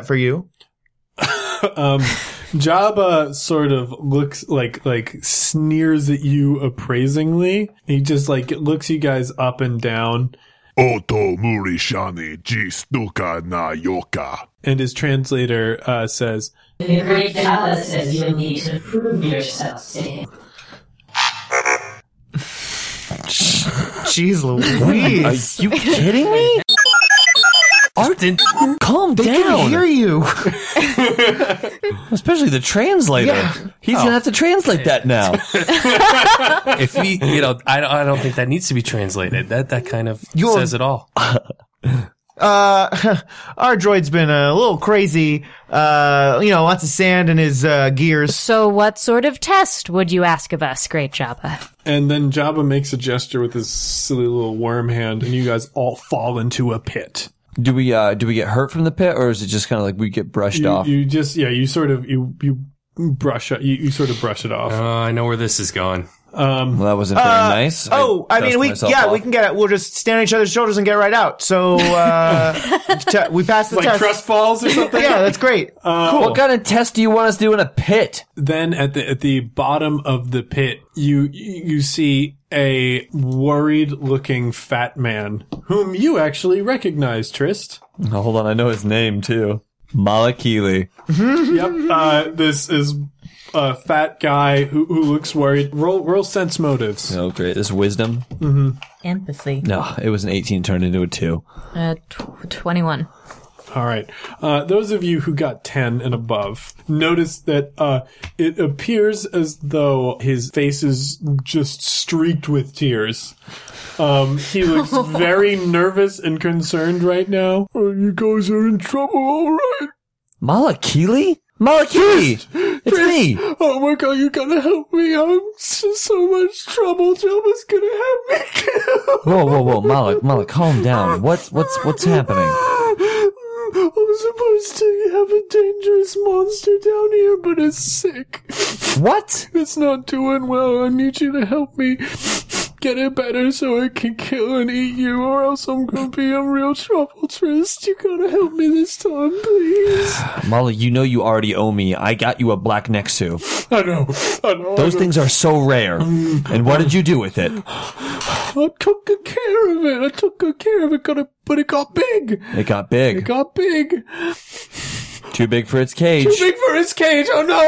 Jabba sort of looks like sneers at you appraisingly. He just looks you guys up and down.
Oto murishani jistuka na yoka.
And his translator says,
The great Jabba says you need to prove yourself to him.
Jeez Louise.
Are you kidding me? Arden, calm
They
down.
can hear you.
Especially the translator.
Yeah.
He's gonna have to translate that now.
If he, I don't think that needs to be translated. That kind of
You're-
says it all.
Our droid's been a little crazy. Lots of sand in his gears.
So what sort of test would you ask of us, great Jabba?
and then Jabba makes a gesture with his silly little worm hand, and you guys all fall into a pit.
Do we get hurt from the pit, or is it just kind of like we get brushed off?
You sort of brush it off.
I know where this is going.
Well, that wasn't very nice.
We can get it. We'll just stand on each other's shoulders and get right out. So, we passed the
Like
test.
trust falls or something?
Yeah, that's great. Cool.
What kind of test do you want us to do in a pit?
Then at the bottom of the pit, you see a worried-looking fat man whom you actually recognize, Trist.
Oh, hold on, I know his name too. Malakili.
Yep. This is a fat guy who looks worried. Roll sense motives.
Oh, great. This is wisdom.
Empathy.
No, it was an 18 turned into a 2.
21.
All right. Those of you who got 10 and above notice that it appears as though his face is just streaked with tears. He looks very nervous and concerned right now. Oh, you guys are in trouble, all right?
Malakili? Malakili! It's me!
Oh my god, you gotta help me. I'm in so much trouble. Jabba's gonna have me killed.
Whoa, Malak, calm down. What's happening?
I'm supposed to have a dangerous monster down here, but it's sick.
What?
It's not doing well. I need you to help me get it better so it can kill and eat you, or else I'm gonna be in real trouble, Trist. You gotta help me this time, please.
Mala, you know you already owe me. I got you a black Nexu.
I know.
Those things are so rare. And what did you do with it?
I took good care of it. But it got big.
It got big.
It got big.
Too big for its cage.
Too big for its cage. Oh no,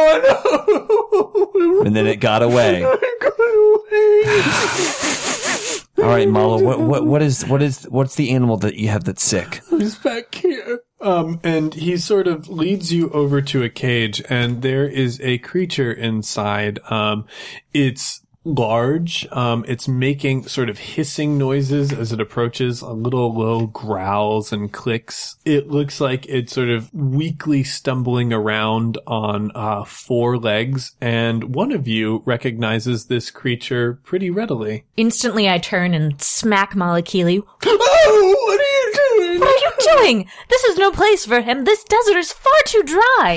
I know.
And then it got away. All right, Mala, what's the animal that you have that's sick?
He's back here. And he sort of leads you over to a cage, and there is a creature inside. It's large. It's making sort of hissing noises as it approaches, a little low growls and clicks. It looks like it's sort of weakly stumbling around on 4 legs, and one of you recognizes this creature pretty readily.
Instantly, I turn and smack Malakili.
Oh, what are you doing?
What are you doing? This is no place for him. This desert is far too dry.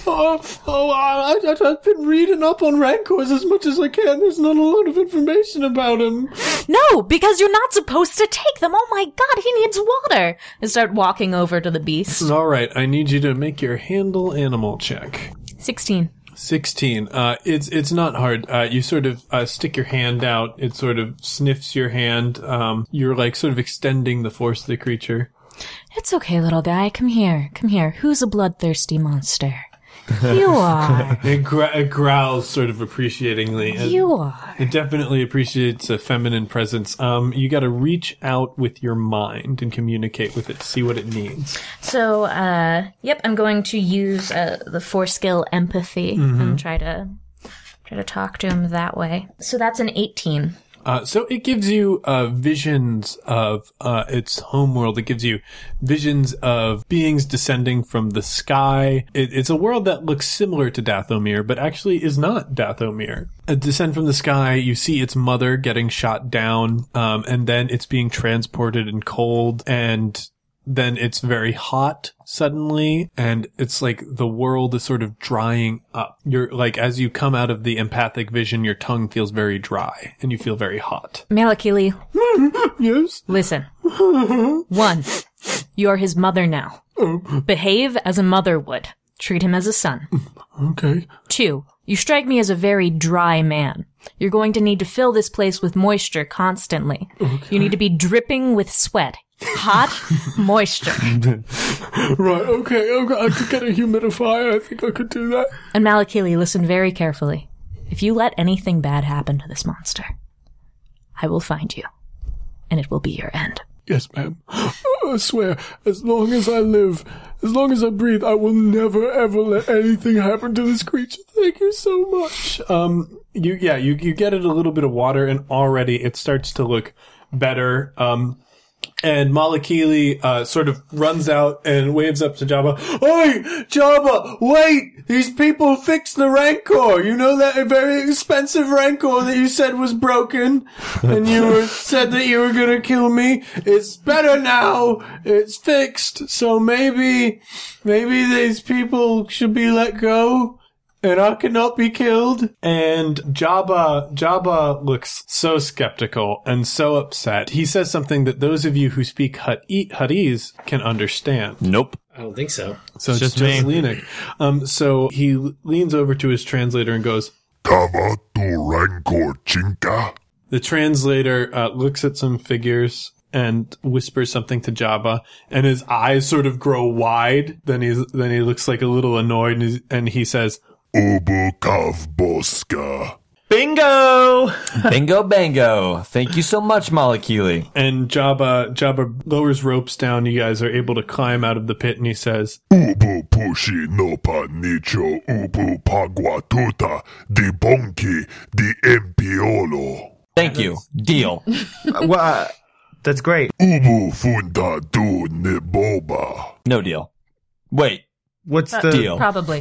I've been reading up on Rancors as much as I can. There's not a lot of information about him.
No, because you're not supposed to take them. Oh my god, he needs water. I start walking over to the beast.
All right, I need you to make your handle animal check.
16.
16. It's not hard. You sort of stick your hand out. It sort of sniffs your hand. You're like sort of extending the force of the creature.
It's okay, little guy. Come here. Come here. Who's a bloodthirsty monster? You are.
It growls sort of appreciatingly.
You are.
It definitely appreciates a feminine presence. You got to reach out with your mind and communicate with it to see what it needs.
So, I'm going to use the 4 skill empathy and try to talk to him that way. So that's an 18.
So it gives you visions of its homeworld. It gives you visions of beings descending from the sky. It's a world that looks similar to Dathomir, but actually is not Dathomir. A descent from the sky, you see its mother getting shot down, and then it's being transported in cold, and then it's very hot suddenly, and it's like the world is sort of drying up. You're like, as you come out of the empathic vision, your tongue feels very dry, and you feel very hot.
Malakili.
Yes?
Listen. 1, you're his mother now. Behave as a mother would. Treat him as a son.
Okay.
2, you strike me as a very dry man. You're going to need to fill this place with moisture constantly. Okay. You need to be dripping with sweat. Hot moisture.
Right, okay. I could get a humidifier. I think I could do that.
And Malakili, listen very carefully. If you let anything bad happen to this monster, I will find you, and it will be your end.
Yes, ma'am. I swear, as long as I live, as long as I breathe, I will never, ever let anything happen to this creature. Thank you so much. You get it a little bit of water, and already it starts to look better. And Malakili sort of runs out and waves up to Jabba. Oi, Jabba, wait! These people fixed the Rancor. You know that very expensive Rancor that you said was broken? And you said that you were gonna kill me? It's better now. It's fixed. So maybe these people should be let go. And I cannot be killed. And Jabba looks so skeptical and so upset. He says something that those of you who speak Huttese can understand.
Nope.
I don't think so.
So it's just Lenik. So he leans over to his translator and goes,
Tava tu Rancor chinka?
The translator looks at some figures and whispers something to Jabba, and his eyes sort of grow wide. Then he looks like a little annoyed, and he says,
Ubukav Boska.
Bingo!
Bingo bango. Thank you so much, Malakili.
And Jabba lowers ropes down. You guys are able to climb out of the pit, and he says,
Ubu pushi nopa nicho ubu pagua tuta di bonki di empiolo.
Thank you. Deal.
That's great.
Ubu funda du neboba.
No deal. Wait.
What's the
deal?
Probably.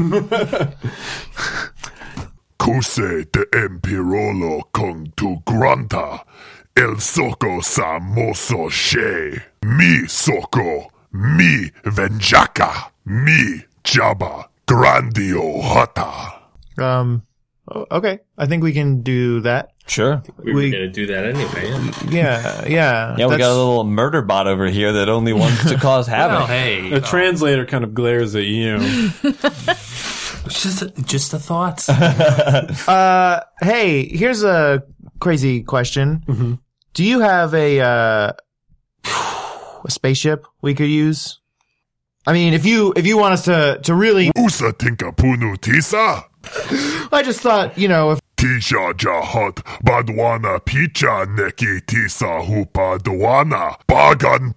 Kuse de empirolo con tu granta. El soco sa moso she. Mi soco. Mi venjaka. Mi Jabba. Grandio hata.
Okay. I think we can do that.
Sure.
We were going to do that anyway.
Yeah.
Yeah, we got a little murder bot over here that only wants to cause havoc.
Well, hey.
the translator kind of glares at you.
Just a thought.
Hey, here's a crazy question.
Mm-hmm.
Do you have a spaceship we could use? I mean, if you want us to really,
Usa tinka punu tisa.
I just thought, if
Tisha jahat badwana picha neki tisa hupa dwana. Bagan.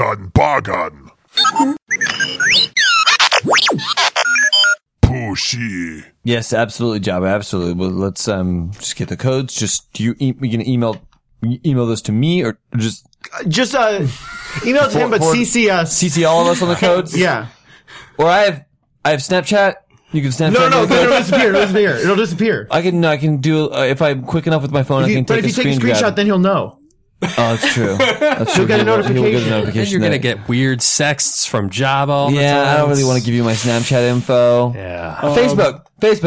Pushi.
Yes, absolutely, Jabba. Absolutely. Well, let's just get the codes. Just you can email this to me or just
email to him, but CC us.
CC all of us on the codes.
Yeah.
Or I have Snapchat. You can Snapchat.
No, it'll disappear.
I can do if I'm quick enough with my phone. I can take a
screenshot, then he'll know.
Oh, that's true.
He'll get a notification.
And you're going to get weird sexts from Jabba all the time.
I don't really want to give you my Snapchat info.
Yeah.
Facebook me.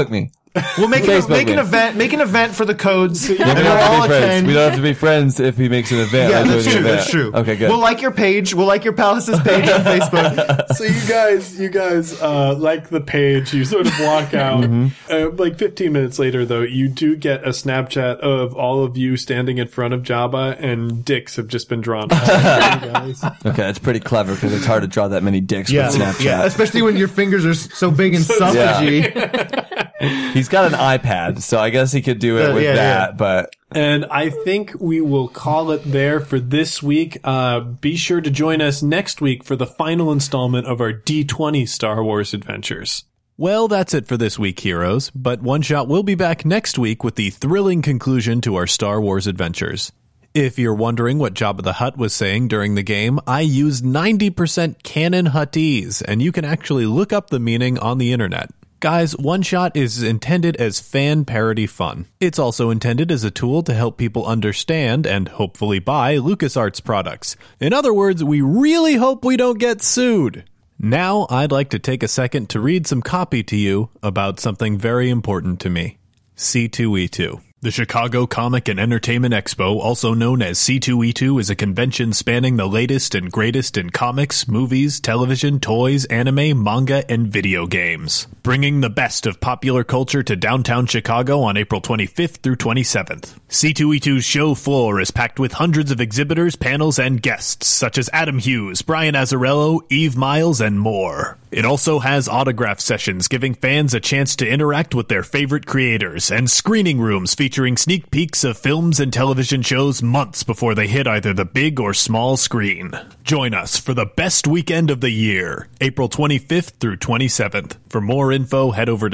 We'll make
Facebook
an event. Make an event for the codes.
We
and
don't
we'll
have to
all
be friends.
attend.
We don't have to be friends if he makes an event.
Yeah,
Like
that's
doing an
true.
event.
That's true.
Okay, good.
We'll like your page. We'll like your Palace's page on Facebook.
So you guys like the page. You sort of walk out. Like 15 minutes later, though, you do get a Snapchat of all of you standing in front of Jabba, and dicks have just been drawn. Guys.
Okay, that's pretty clever because it's hard to draw that many dicks with Snapchat.
Yeah, especially when your fingers are so big and suffragey.
He's got an iPad, so I guess he could do it with that, but...
And I think we will call it there for this week. Be sure to join us next week for the final installment of our D20 Star Wars adventures.
Well, that's it for this week, heroes, but One Shot will be back next week with the thrilling conclusion to our Star Wars adventures. If you're wondering what Jabba the Hutt was saying during the game, I used 90% canon Huttese, and you can actually look up the meaning on the internet. Guys, One Shot is intended as fan parody fun. It's also intended as a tool to help people understand and hopefully buy LucasArts products. In other words, we really hope we don't get sued. Now, I'd like to take a second to read some copy to you about something very important to me. C2E2. The Chicago Comic and Entertainment Expo, also known as C2E2, is a convention spanning the latest and greatest in comics, movies, television, toys, anime, manga, and video games. Bringing the best of popular culture to downtown Chicago on April 25th through 27th. C2E2's show floor is packed with hundreds of exhibitors, panels, and guests, such as Adam Hughes, Brian Azzarello, Eve Miles, and more. It also has autograph sessions giving fans a chance to interact with their favorite creators, and screening rooms featuring sneak peeks of films and television shows months before they hit either the big or small screen. Join us for the best weekend of the year, April 25th through 27th. For more info, head over to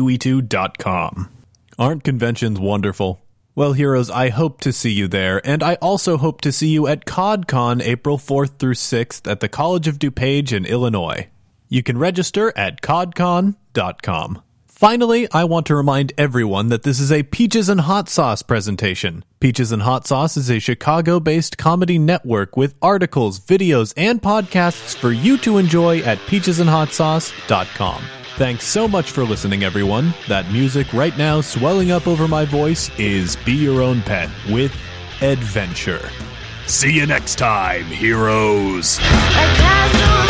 c2e2.com. Aren't conventions wonderful? Well, heroes, I hope to see you there, and I also hope to see you at CodCon April 4th through 6th at the College of DuPage in Illinois. You can register at codcon.com. Finally, I want to remind everyone that this is a Peaches and Hot Sauce presentation. Peaches and Hot Sauce is a Chicago-based comedy network with articles, videos, and podcasts for you to enjoy at peachesandhotsauce.com. Thanks so much for listening, everyone. That music right now swelling up over my voice is Be Your Own Pet with Adventure. See you next time, heroes.
A castle